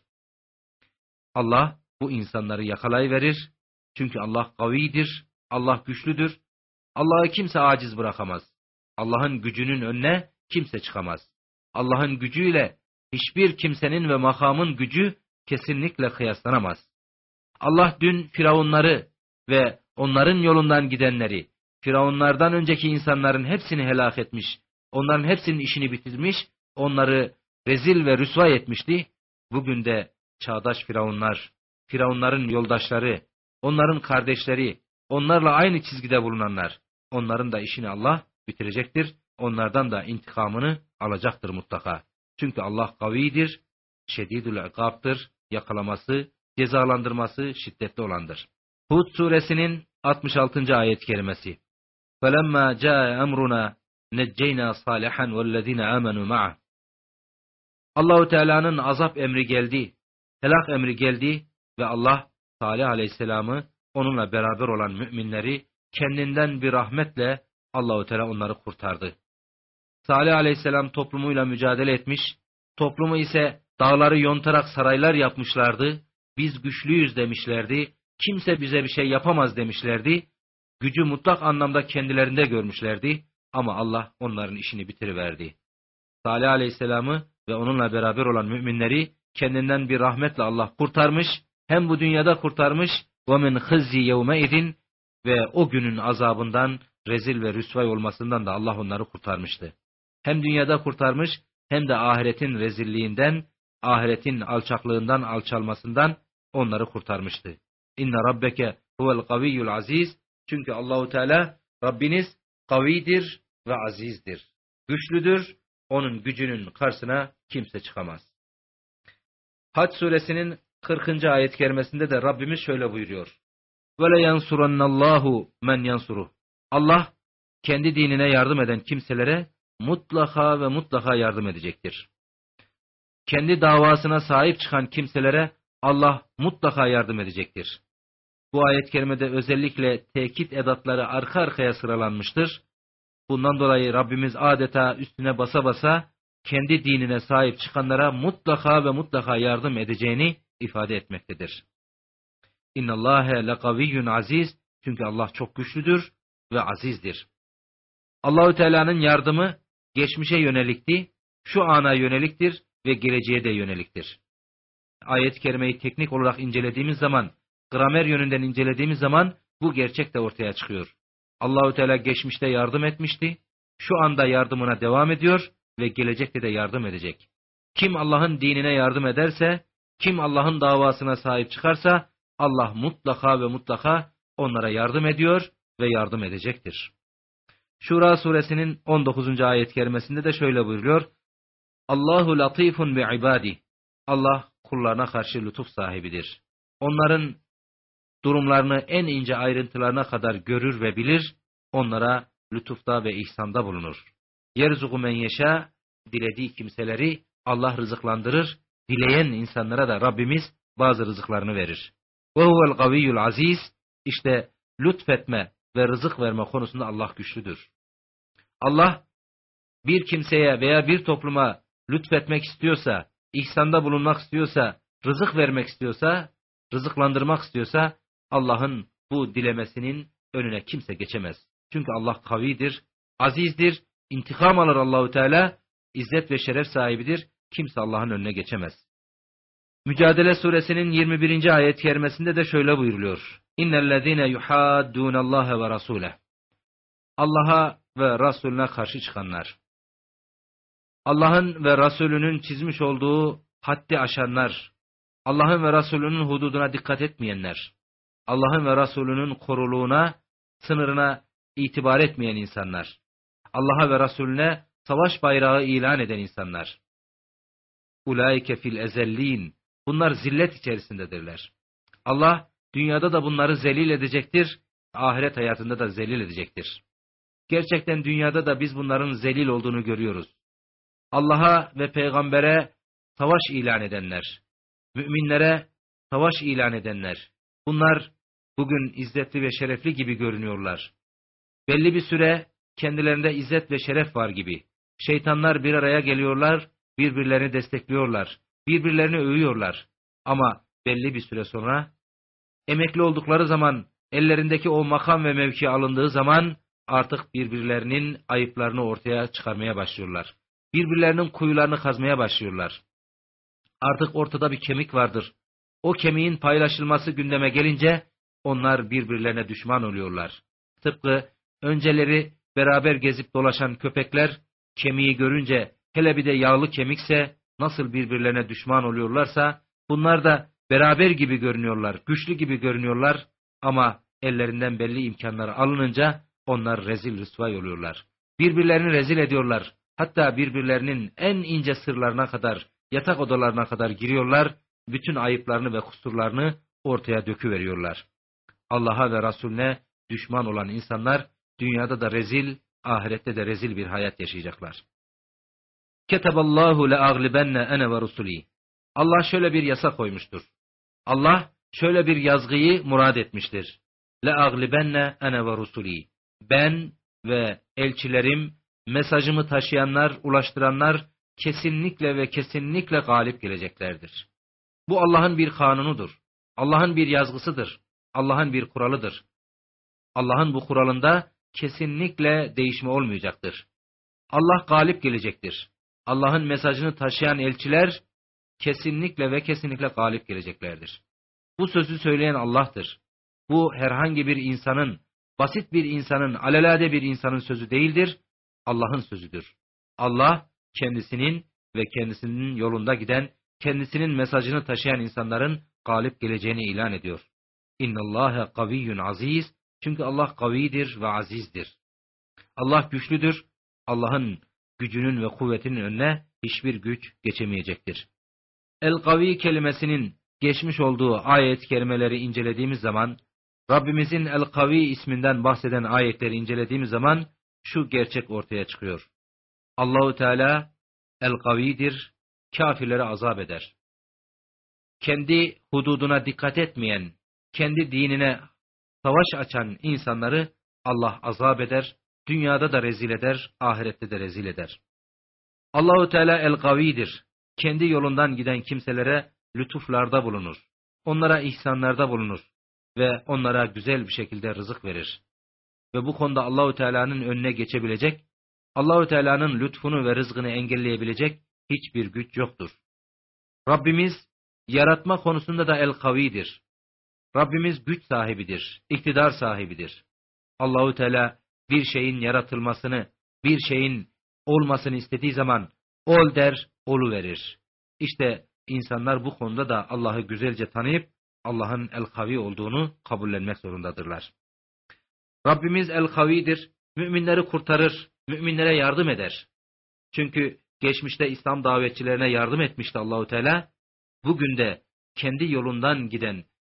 Allah bu insanları yakalayıverir, çünkü Allah kavidir, Allah güçlüdür, Allah'ı kimse aciz bırakamaz, Allah'ın gücünün önüne kimse çıkamaz. Allah'ın gücüyle hiçbir kimsenin ve makamın gücü kesinlikle kıyaslanamaz. Allah dün firavunları ve onların yolundan gidenleri, firavunlardan önceki insanların hepsini helak etmiş, onların hepsinin işini bitirmiş, onları rezil ve rüsva etmişti. Bugün de çağdaş firavunlar, firavunların yoldaşları, onların kardeşleri, onlarla aynı çizgide bulunanlar, onların da işini Allah bitirecektir. Onlardan da intikamını alacaktır mutlaka. Çünkü Allah kavidir, şedidül ikâb'tır, yakalaması, cezalandırması şiddetli olandır. Hud suresinin 66. ayet kerimesi. فَلَمَّا جَاءَ أَمْرُنَا نَجَّيْنَا صَالِحًا وَالَّذ۪ينَ آمَنُوا مَعَهُ. Allah-u Teala'nın azap emri geldi, helak emri geldi ve Allah Salih Aleyhisselam'ı onunla beraber olan müminleri kendinden bir rahmetle Allah-u Teala onları kurtardı. Salih Aleyhisselam toplumuyla mücadele etmiş, toplumu ise dağları yontarak saraylar yapmışlardı, biz güçlüyüz demişlerdi, kimse bize bir şey yapamaz demişlerdi, gücü mutlak anlamda kendilerinde görmüşlerdi ama Allah onların işini bitiriverdi. Salih Aleyhisselam'ı ve onunla beraber olan müminleri kendinden bir rahmetle Allah kurtarmış, hem bu dünyada kurtarmış وَمِنْ خِزِّ يَوْمَئِذٍ ve o günün azabından, rezil ve rüsvay olmasından da Allah onları kurtarmıştı. Hem dünyada kurtarmış, hem de ahiretin rezilliğinden, ahiretin alçaklığından, alçalmasından onları kurtarmıştı. İnne rabbeke huvel kaviyyul aziz. Çünkü Allahu Teala Rabbiniz kavidir ve azizdir. Güçlüdür. Onun gücünün karşısına kimse çıkamaz. Hac suresinin 40. ayet kerimesinde de Rabbimiz şöyle buyuruyor. Ve le yansurannallahu men yansuruh. Allah kendi dinine yardım eden kimselere mutlaka ve mutlaka yardım edecektir. Kendi davasına sahip çıkan kimselere Allah mutlaka yardım edecektir. Bu ayet-i kerimede özellikle tekit edatları arka arkaya sıralanmıştır. Bundan dolayı Rabbimiz adeta üstüne basa basa kendi dinine sahip çıkanlara mutlaka ve mutlaka yardım edeceğini ifade etmektedir. İnnallâhe lekaviyyun aziz. Çünkü Allah çok güçlüdür ve azizdir. Allahü Teala'nın yardımı geçmişe yönelikti, şu ana yöneliktir ve geleceğe de yöneliktir. Ayet-i kerimeyi teknik olarak incelediğimiz zaman, gramer yönünden incelediğimiz zaman bu gerçek de ortaya çıkıyor. Allahü Teala geçmişte yardım etmişti, şu anda yardımına devam ediyor ve gelecekte de yardım edecek. Kim Allah'ın dinine yardım ederse, kim Allah'ın davasına sahip çıkarsa, Allah mutlaka ve mutlaka onlara yardım ediyor ve yardım edecektir. Şura suresinin 19. ayet kerimesinde de şöyle buyuruyor. Allahu latifun bi ibadi. Allah kullarına karşı lütuf sahibidir. Onların durumlarını en ince ayrıntılarına kadar görür ve bilir, onlara lütufta ve ihsanda bulunur. Yerzuku men yeşâ, dilediği kimseleri Allah rızıklandırır, dileyen insanlara da Rabbimiz bazı rızıklarını verir. Ve huvel gaviyyul aziz, işte lütfetme ve rızık verme konusunda Allah güçlüdür. Allah bir kimseye veya bir topluma lütfetmek istiyorsa, ihsanda bulunmak istiyorsa, rızık vermek istiyorsa, rızıklandırmak istiyorsa, Allah'ın bu dilemesinin önüne kimse geçemez. Çünkü Allah kavidir, azizdir, intikam alır Allahu Teala, izzet ve şeref sahibidir. Kimse Allah'ın önüne geçemez. Mücadele suresinin 21. ayet-i kerimesinde de şöyle buyuruluyor. İnnellezîne yuhaddûnallâhe ve rasûleh. Allah'a ve Resulüne karşı çıkanlar. Allah'ın ve Resulünün çizmiş olduğu haddi aşanlar, Allah'ın ve Resulünün hududuna dikkat etmeyenler, Allah'ın ve Resulünün koruluğuna, sınırına itibar etmeyen insanlar, Allah'a ve Resulüne savaş bayrağı ilan eden insanlar. Ulaike fil ezellin. Bunlar zillet içerisindedirler. Allah dünyada da bunları zelil edecektir, ahiret hayatında da zelil edecektir. Gerçekten dünyada da biz bunların zelil olduğunu görüyoruz. Allah'a ve peygambere savaş ilan edenler, müminlere savaş ilan edenler, bunlar bugün izzetli ve şerefli gibi görünüyorlar. Belli bir süre kendilerinde izzet ve şeref var gibi. Şeytanlar bir araya geliyorlar, birbirlerini destekliyorlar, birbirlerini övüyorlar. Ama belli bir süre sonra, emekli oldukları zaman, ellerindeki o makam ve mevki alındığı zaman, artık birbirlerinin ayıplarını ortaya çıkarmaya başlıyorlar. Birbirlerinin kuyularını kazmaya başlıyorlar. Artık ortada bir kemik vardır. O kemiğin paylaşılması gündeme gelince, onlar birbirlerine düşman oluyorlar. Tıpkı önceleri beraber gezip dolaşan köpekler, kemiği görünce, hele bir de yağlı kemikse, nasıl birbirlerine düşman oluyorlarsa, bunlar da beraber gibi görünüyorlar, güçlü gibi görünüyorlar, ama ellerinden belli imkanları alınınca, onlar rezil rüsvay oluyorlar. Birbirlerini rezil ediyorlar. Hatta birbirlerinin en ince sırlarına kadar, yatak odalarına kadar giriyorlar, bütün ayıplarını ve kusurlarını ortaya döküveriyorlar. Allah'a ve Resulüne düşman olan insanlar, dünyada da rezil, ahirette de rezil bir hayat yaşayacaklar. Keteballahu le'aglibenne ene ve rusuli. Allah şöyle bir yasa koymuştur. Allah şöyle bir yazgıyı murad etmiştir. Le'aglibenne ene ve rusuli. Ben ve elçilerim, mesajımı taşıyanlar, ulaştıranlar kesinlikle ve kesinlikle galip geleceklerdir. Bu Allah'ın bir kanunudur. Allah'ın bir yazgısıdır. Allah'ın bir kuralıdır. Allah'ın bu kuralında kesinlikle değişme olmayacaktır. Allah galip gelecektir. Allah'ın mesajını taşıyan elçiler kesinlikle ve kesinlikle galip geleceklerdir. Bu sözü söyleyen Allah'tır. Bu herhangi bir insanın, basit bir insanın, alelade bir insanın sözü değildir. Allah'ın sözüdür. Allah kendisinin ve kendisinin yolunda giden, kendisinin mesajını taşıyan insanların galip geleceğini ilan ediyor. İnnallâhe kaviyyun aziz. Çünkü Allah kavidir ve azizdir. Allah güçlüdür. Allah'ın gücünün ve kuvvetinin önüne hiçbir güç geçemeyecektir. El-Kavi kelimesinin geçmiş olduğu ayet-i kerimeleri incelediğimiz zaman, Rabbimizin El-Kavi isminden bahseden ayetleri incelediğimiz zaman şu gerçek ortaya çıkıyor. Allahu Teala El-Kavidir, kafirlere azap eder. Kendi hududuna dikkat etmeyen, kendi dinine savaş açan insanları Allah azap eder, dünyada da rezil eder, ahirette de rezil eder. Allahu Teala El-Kavidir, kendi yolundan giden kimselere lütuflarda bulunur, onlara ihsanlarda bulunur ve onlara güzel bir şekilde rızık verir. Ve bu konuda Allahu Teala'nın önüne geçebilecek, Allahu Teala'nın lütfunu ve rızkını engelleyebilecek hiçbir güç yoktur. Rabbimiz yaratma konusunda da El-Kavidir. Rabbimiz güç sahibidir, iktidar sahibidir. Allahu Teala bir şeyin yaratılmasını, bir şeyin olmasını istediği zaman ol der, oluverir. İşte insanlar bu konuda da Allah'ı güzelce tanıyıp Allah'ın El-Kavi olduğunu kabullenmek zorundadırlar. Rabbimiz El-Kavidir, müminleri kurtarır, müminlere yardım eder. Çünkü geçmişte İslam davetçilerine yardım etmişti Allahu Teala. Bugün de kendi yolundan giden,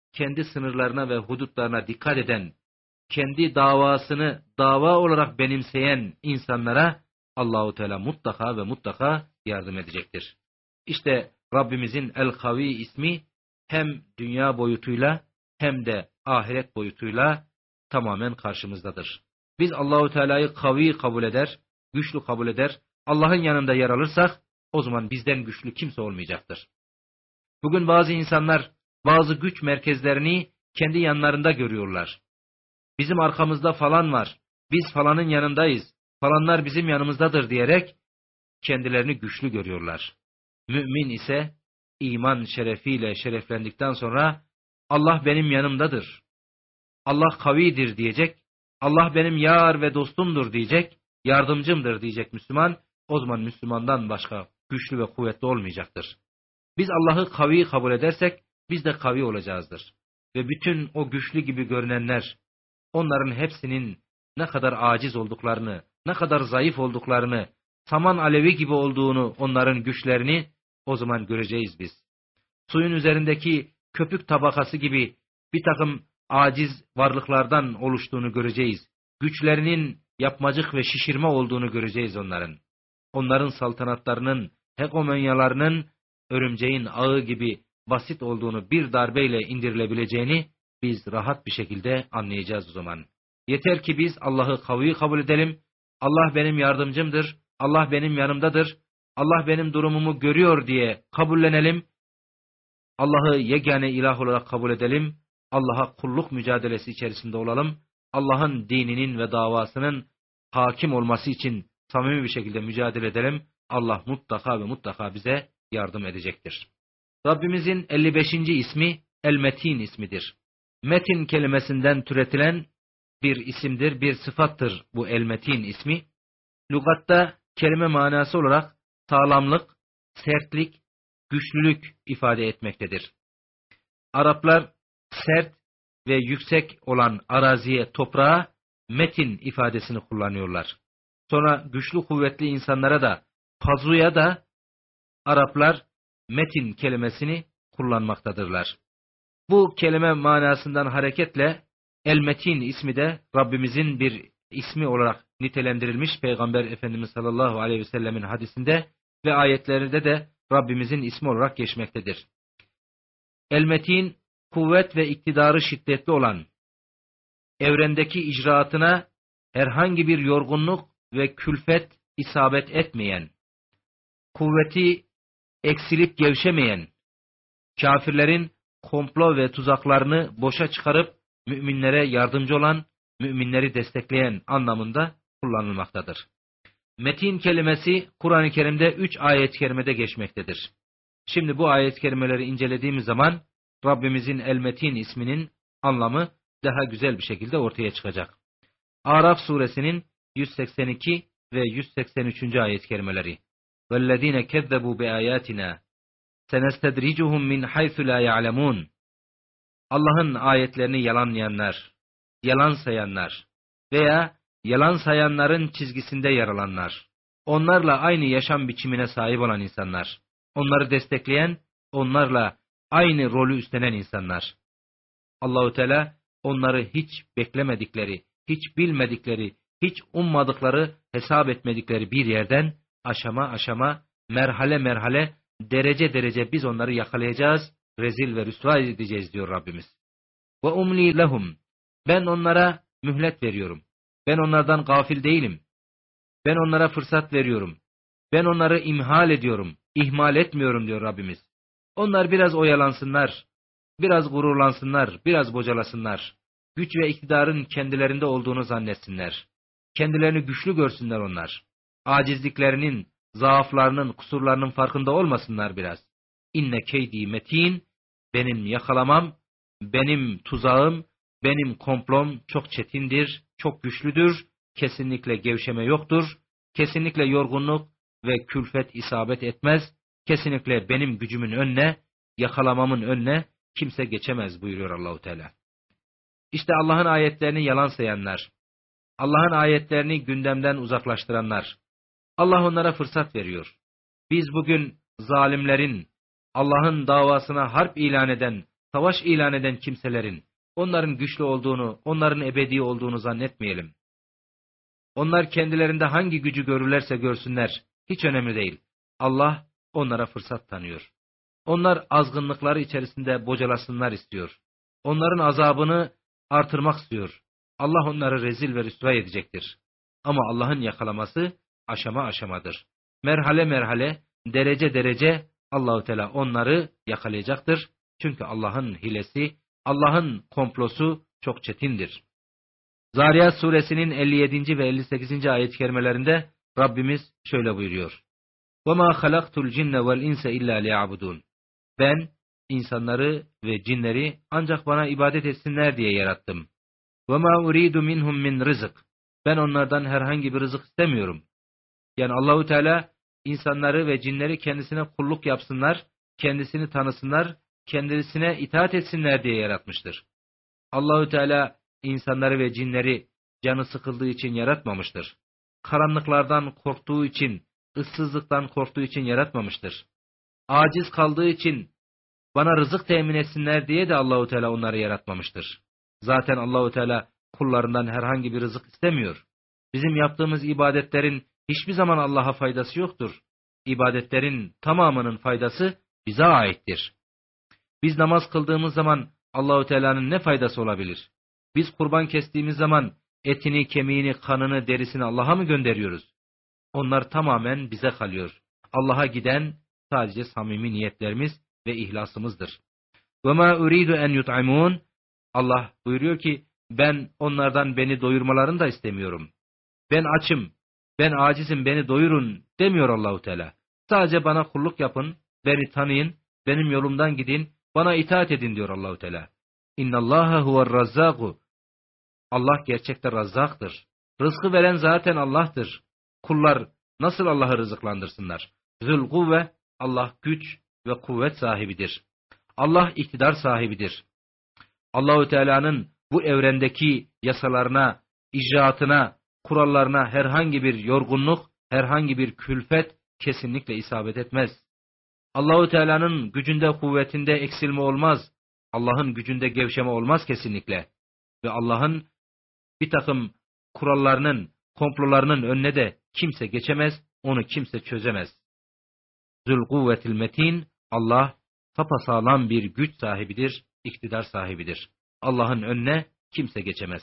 kendi sınırlarına ve hudutlarına dikkat eden, kendi davasını dava olarak benimseyen insanlara Allahu Teala mutlaka ve mutlaka yardım edecektir. İşte Rabbimizin El-Kavi ismi hem dünya boyutuyla hem de ahiret boyutuyla tamamen karşımızdadır. Biz Allahu Teala'yı kavi kabul eder, güçlü kabul eder. Allah'ın yanında yer alırsak o zaman bizden güçlü kimse olmayacaktır. Bugün bazı insanlar bazı güç merkezlerini kendi yanlarında görüyorlar. Bizim arkamızda falan var, biz falanın yanındayız, falanlar bizim yanımızdadır diyerek kendilerini güçlü görüyorlar. Mümin ise iman şerefiyle şereflendikten sonra Allah benim yanımdadır, Allah kavidir diyecek, Allah benim yar ve dostumdur diyecek, yardımcımdır diyecek Müslüman, o zaman Müslümandan başka güçlü ve kuvvetli olmayacaktır. Biz Allah'ı kavi kabul edersek biz de kavi olacağızdır. Ve bütün o güçlü gibi görünenler, onların hepsinin ne kadar aciz olduklarını, ne kadar zayıf olduklarını, saman alevi gibi olduğunu, onların güçlerini o zaman göreceğiz biz. Suyun üzerindeki köpük tabakası gibi bir takım aciz varlıklardan oluştuğunu göreceğiz. Güçlerinin yapmacık ve şişirme olduğunu göreceğiz onların. Onların saltanatlarının, hegemonyalarının örümceğin ağı gibi basit olduğunu, bir darbeyle indirilebileceğini biz rahat bir şekilde anlayacağız o zaman. Yeter ki biz Allah'ı kavi kabul edelim. Allah benim yardımcımdır, Allah benim yanımdadır, Allah benim durumumu görüyor diye kabullenelim. Allah'ı yegane ilah olarak kabul edelim. Allah'a kulluk mücadelesi içerisinde olalım. Allah'ın dininin ve davasının hakim olması için samimi bir şekilde mücadele edelim. Allah mutlaka ve mutlaka bize yardım edecektir. Rabbimizin 55. ismi El-Metin ismidir. Metin kelimesinden türetilen bir isimdir, bir sıfattır bu El-Metin ismi. Lügatta kelime manası olarak sağlamlık, sertlik, güçlülük ifade etmektedir. Araplar sert ve yüksek olan araziye, toprağa metin ifadesini kullanıyorlar. Sonra güçlü kuvvetli insanlara da, pazuya da Araplar metin kelimesini kullanmaktadırlar. Bu kelime manasından hareketle El-Metin ismi de Rabbimizin bir ismi olarak nitelendirilmiş Peygamber Efendimiz sallallahu aleyhi ve sellemin hadisinde ve ayetlerinde de Rabbimizin ismi olarak geçmektedir. El-Metin, kuvvet ve iktidarı şiddetli olan, evrendeki icraatına herhangi bir yorgunluk ve külfet isabet etmeyen, kuvveti eksilip gevşemeyen, kafirlerin komplo ve tuzaklarını boşa çıkarıp müminlere yardımcı olan, müminleri destekleyen anlamında kullanılmaktadır. Metin kelimesi Kur'an-ı Kerim'de 3 ayet-i kerimede geçmektedir. Şimdi bu ayet-i kerimeleri incelediğimiz zaman Rabbimizin El-Metin isminin anlamı daha güzel bir şekilde ortaya çıkacak. Araf suresinin 182 ve 183. ayet-i kerimeleri. وَالَّذ۪ينَ كَذَّبُوا بِآيَاتِنَا سَنَسْتَدْرِجُهُمْ مِنْ حَيْثُ لَا يَعْلَمُونَ. Allah'ın ayetlerini yalanlayanlar, yalan sayanlar veya yalan sayanların çizgisinde yer alanlar, onlarla aynı yaşam biçimine sahip olan insanlar, onları destekleyen, onlarla aynı rolü üstlenen insanlar. Allahu Teala onları hiç beklemedikleri, hiç bilmedikleri, hiç ummadıkları, hesap etmedikleri bir yerden aşama aşama, merhale merhale, derece derece biz onları yakalayacağız, rezil ve rüsva edeceğiz diyor Rabbimiz. Ve umli lehum. Ben onlara mühlet veriyorum. Ben onlardan gafil değilim. Ben onlara fırsat veriyorum. Ben onları imhal ediyorum, ihmal etmiyorum diyor Rabbimiz. Onlar biraz oyalansınlar, biraz gururlansınlar, biraz bocalasınlar. Güç ve iktidarın kendilerinde olduğunu zannetsinler. Kendilerini güçlü görsünler onlar. Acizliklerinin, zaaflarının, kusurlarının farkında olmasınlar biraz. İnne keydi metin, benim yakalamam, benim tuzağım, benim komplom çok çetindir, çok güçlüdür, kesinlikle gevşeme yoktur, kesinlikle yorgunluk ve külfet isabet etmez, kesinlikle benim gücümün önüne, yakalamamın önüne kimse geçemez buyuruyor Allahu Teala. İşte Allah'ın ayetlerini yalan sayanlar, Allah'ın ayetlerini gündemden uzaklaştıranlar, Allah onlara fırsat veriyor. Biz bugün zalimlerin, Allah'ın davasına harp ilan eden, savaş ilan eden kimselerin, onların güçlü olduğunu, onların ebedi olduğunu zannetmeyelim. Onlar kendilerinde hangi gücü görürlerse görsünler, hiç önemli değil. Allah onlara fırsat tanıyor. Onlar azgınlıkları içerisinde bocalasınlar istiyor. Onların azabını artırmak istiyor. Allah onları rezil ve rüsva edecektir. Ama Allah'ın yakalaması aşama aşamadır. Merhale merhale, derece derece Allahu Teala onları yakalayacaktır. Çünkü Allah'ın hilesi, Allah'ın komplosu çok çetindir. Zariyat suresinin 57. ve 58. ayet-i kerimelerinde Rabbimiz şöyle buyuruyor. وَمَا خَلَقْتُ الْجِنَّ وَالْاِنْسَ اِلَّا لِيَعْبُدُونَ Ben insanları ve cinleri ancak bana ibadet etsinler diye yarattım. وَمَا اُرِيدُ مِنْهُمْ مِنْ رِزِقٍ Ben onlardan herhangi bir rızık istemiyorum. Yani Allahu Teala insanları ve cinleri kendisine kulluk yapsınlar, kendisini tanısınlar, kendisine itaat etsinler diye yaratmıştır. Allahu Teala insanları ve cinleri canı sıkıldığı için yaratmamıştır. Karanlıklardan korktuğu için, ıssızlıktan korktuğu için yaratmamıştır. Aciz kaldığı için bana rızık temin etsinler diye de Allahu Teala onları yaratmamıştır. Zaten Allahu Teala kullarından herhangi bir rızık istemiyor. Bizim yaptığımız ibadetlerin hiçbir zaman Allah'a faydası yoktur. İbadetlerin tamamının faydası bize aittir. Biz namaz kıldığımız zaman Allahu Teala'nın ne faydası olabilir? Biz kurban kestiğimiz zaman etini, kemiğini, kanını, derisini Allah'a mı gönderiyoruz? Onlar tamamen bize kalıyor. Allah'a giden sadece samimi niyetlerimiz ve ihlasımızdır. وَمَا أُرِيدُ أَنْ يُطْعِمُونَ Allah buyuruyor ki ben onlardan beni doyurmalarını da istemiyorum. Ben açım, ben acizim, beni doyurun demiyor Allahu Teala. Sadece bana kulluk yapın, beni tanıyın, benim yolumdan gidin, bana itaat edin diyor Allahu Teala. İnnallâhe huve'r-razzâku Allah gerçekte razzaktır. Rızkı veren zaten Allah'tır. Kullar nasıl Allah'ı rızıklandırsınlar? Zülkuvve Allah güç ve kuvvet sahibidir. Allah iktidar sahibidir. Allahu Teala'nın bu evrendeki yasalarına, icraatına, kurallarına herhangi bir yorgunluk, herhangi bir külfet kesinlikle isabet etmez. Allahu Teala'nın gücünde, kuvvetinde eksilme olmaz. Allah'ın gücünde gevşeme olmaz kesinlikle. Ve Allah'ın bir takım kurallarının, komplolarının önüne de kimse geçemez, onu kimse çözemez. Zülkuvvetil metin, Allah sapasağlam bir güç sahibidir, iktidar sahibidir. Allah'ın önüne kimse geçemez.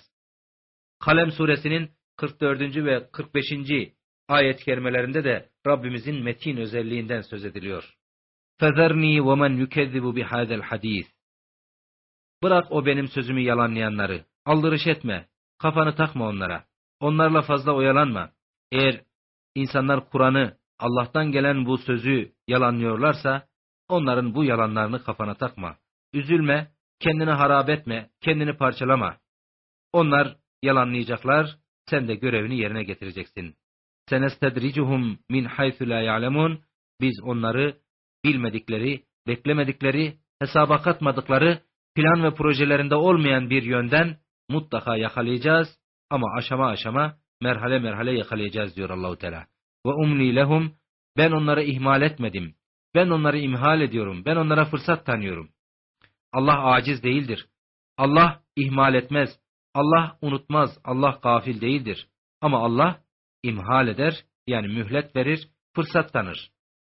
Kalem suresinin 44. ve 45. ayet-i kerimelerinde de Rabbimizin metin özelliğinden söz ediliyor. فَذَرْنِي وَمَنْ يُكَذِّبُ بِهَذَا الْحَد۪يثِ Bırak o benim sözümü yalanlayanları, aldırış etme, kafanı takma onlara, onlarla fazla oyalanma. Eğer insanlar Kur'an'ı, Allah'tan gelen bu sözü yalanlıyorlarsa, onların bu yalanlarını kafana takma. Üzülme, kendini harap etme, kendini parçalama. Onlar yalanlayacaklar, sen de görevini yerine getireceksin. Senestedricuhum min haythu la ya'lemun Biz onları bilmedikleri, beklemedikleri, hesaba katmadıkları, plan ve projelerinde olmayan bir yönden mutlaka yakalayacağız ama aşama aşama, merhale merhale yakalayacağız diyor Allahu Teala. Ve umli lehum Ben onları ihmal etmedim. Ben onları imhal ediyorum. Ben onlara fırsat tanıyorum. Allah aciz değildir. Allah ihmal etmez. Allah unutmaz. Allah gafil değildir. Ama Allah imhal eder, yani mühlet verir, fırsat tanır.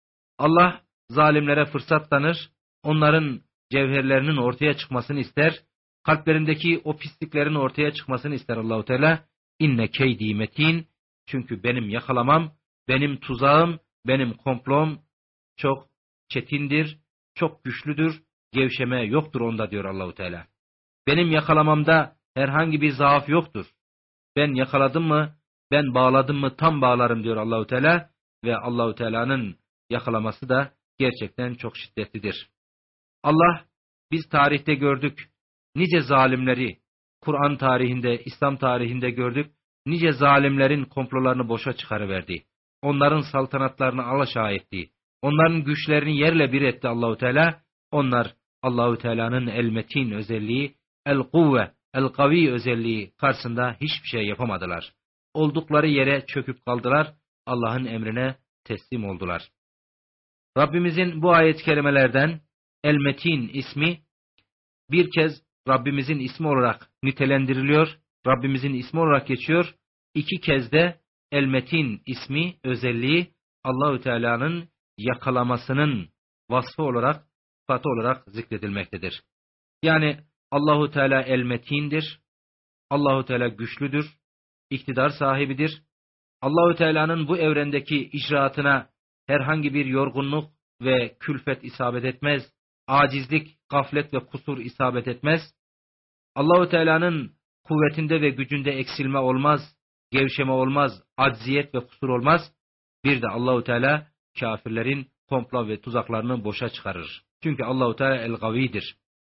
Allah zalimlere fırsat tanır, onların cevherlerinin ortaya çıkmasını ister, kalplerindeki o pisliklerin ortaya çıkmasını ister Allahu Teala. İnne keydi metin, çünkü benim yakalamam, benim tuzağım, benim komplom çok çetindir, çok güçlüdür, gevşeme yoktur onda diyor Allahu Teala. Benim yakalamamda herhangi bir zaaf yoktur. Ben yakaladım mı, ben bağladım mı tam bağlarım diyor Allahu Teala ve Allahu Teala'nın yakalaması da gerçekten çok şiddetlidir. Allah, biz tarihte gördük, nice zalimleri, Kur'an tarihinde, İslam tarihinde gördük, nice zalimlerin komplolarını boşa çıkarıverdi. Onların saltanatlarını alaşağı etti. Onların güçlerini yerle bir etti Allahu Teala. Onlar Allahu Teala'nın el-metin özelliği, el-kuvve, el-kavi özelliği karşısında hiçbir şey yapamadılar. Oldukları yere çöküp kaldılar, Allah'ın emrine teslim oldular. Rabbimizin bu ayet-i kerimelerden el-metin ismi bir kez Rabbimizin ismi olarak nitelendiriliyor, Rabbimizin ismi olarak geçiyor. 2 kez de El-Metin ismi, özelliği Allahü Teala'nın yakalamasının vasfı olarak, sıfatı olarak zikredilmektedir. Yani Allahu Teala El-Metin'dir. Allahu Teala güçlüdür, iktidar sahibidir. Allahü Teala'nın bu evrendeki icraatına herhangi bir yorgunluk ve külfet isabet etmez. Acizlik, gaflet ve kusur isabet etmez. Allahü Teala'nın kuvvetinde ve gücünde eksilme olmaz, gevşeme olmaz, acziyet ve kusur olmaz. Bir de Allahü Teala kafirlerin komplo ve tuzaklarını boşa çıkarır. Çünkü Allahü Teala El-Gavi'dir.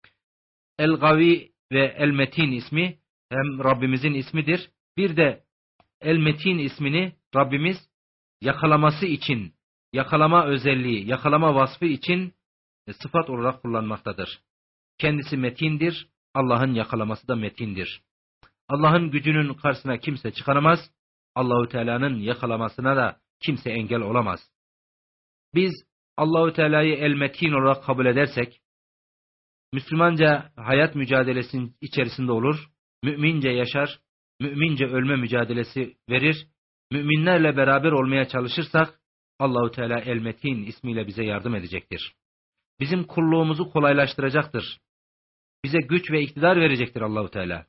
El-Gavi ve El-Metin ismi hem Rabbimizin ismidir. Bir de El-Metin ismini Rabbimiz yakalaması için, yakalama özelliği, yakalama vasfı için sıfat olarak kullanmaktadır. Kendisi metindir, Allah'ın yakalaması da metindir. Allah'ın gücünün karşısına kimse çıkaramaz, Allahü Teala'nın yakalamasına da kimse engel olamaz. Biz Allahü Teala'yı El-Metin olarak kabul edersek, Müslümanca hayat mücadelesinin içerisinde olur, mümince yaşar, mümince ölme mücadelesi verir, müminlerle beraber olmaya çalışırsak, Allahü Teala El-Metin ismiyle bize yardım edecektir. Bizim kulluğumuzu kolaylaştıracaktır. Bize güç ve iktidar verecektir Allahü Teala.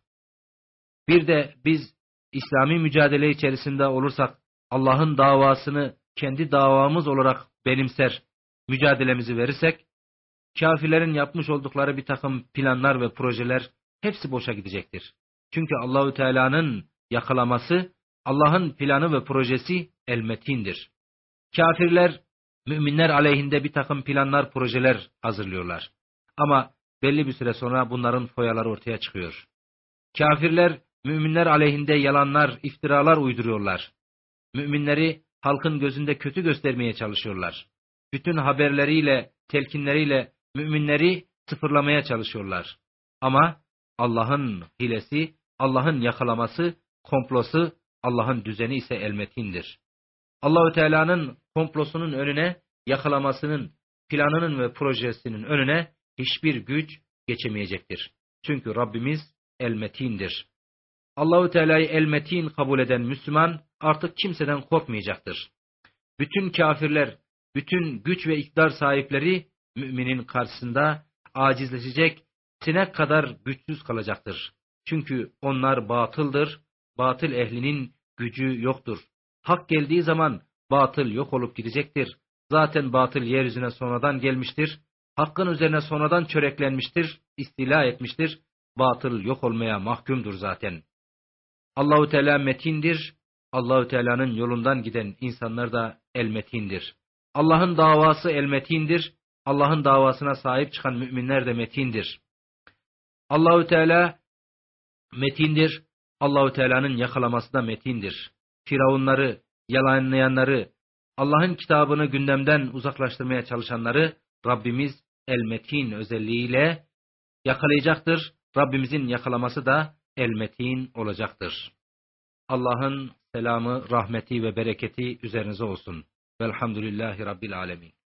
Bir de biz İslami mücadele içerisinde olursak, Allah'ın davasını kendi davamız olarak benimser, mücadelemizi verirsek, kafirlerin yapmış oldukları bir takım planlar ve projeler hepsi boşa gidecektir. Çünkü Allahü Teala'nın yakalaması, Allah'ın planı ve projesi El-Metin'dir. Kafirler, müminler aleyhinde bir takım planlar, projeler hazırlıyorlar. Ama belli bir süre sonra bunların foyaları ortaya çıkıyor. Kafirler, müminler aleyhinde yalanlar, iftiralar uyduruyorlar. Müminleri halkın gözünde kötü göstermeye çalışıyorlar. Bütün haberleriyle, telkinleriyle müminleri sıfırlamaya çalışıyorlar. Ama Allah'ın hilesi, Allah'ın yakalaması, komplosu, Allah'ın düzeni ise El-Metin'dir. Allahü Teala'nın komplosunun önüne, yakalamasının, planının ve projesinin önüne hiçbir güç geçemeyecektir. Çünkü Rabbimiz El-Metin'dir. Allahü Teala'yı El-Metin kabul eden Müslüman artık kimseden korkmayacaktır. Bütün kafirler, bütün güç ve iktidar sahipleri müminin karşısında acizleşecek, sinek kadar güçsüz kalacaktır. Çünkü onlar batıldır, batıl ehlinin gücü yoktur. Hak geldiği zaman batıl yok olup gidecektir. Zaten batıl yeryüzüne sonradan gelmiştir. Hakkın üzerine sonradan çöreklenmiştir, istila etmiştir. Batıl yok olmaya mahkumdur zaten. Allahu Teala metindir. Allahü Teala'nın yolundan giden insanlar da El-Metin'dir. Allah'ın davası El-Metin'dir. Allah'ın davasına sahip çıkan müminler de metindir. Allahü Teala metindir. Allahü Teala'nın yakalaması da metindir. Firavunları, yalanlayanları, Allah'ın kitabını gündemden uzaklaştırmaya çalışanları Rabbimiz El-Metin özelliğiyle yakalayacaktır. Rabbimizin yakalaması da El-Metin olacaktır. Allah'ın selamı, rahmeti ve bereketi üzerinize olsun. Velhamdülillahi Rabbil alemin.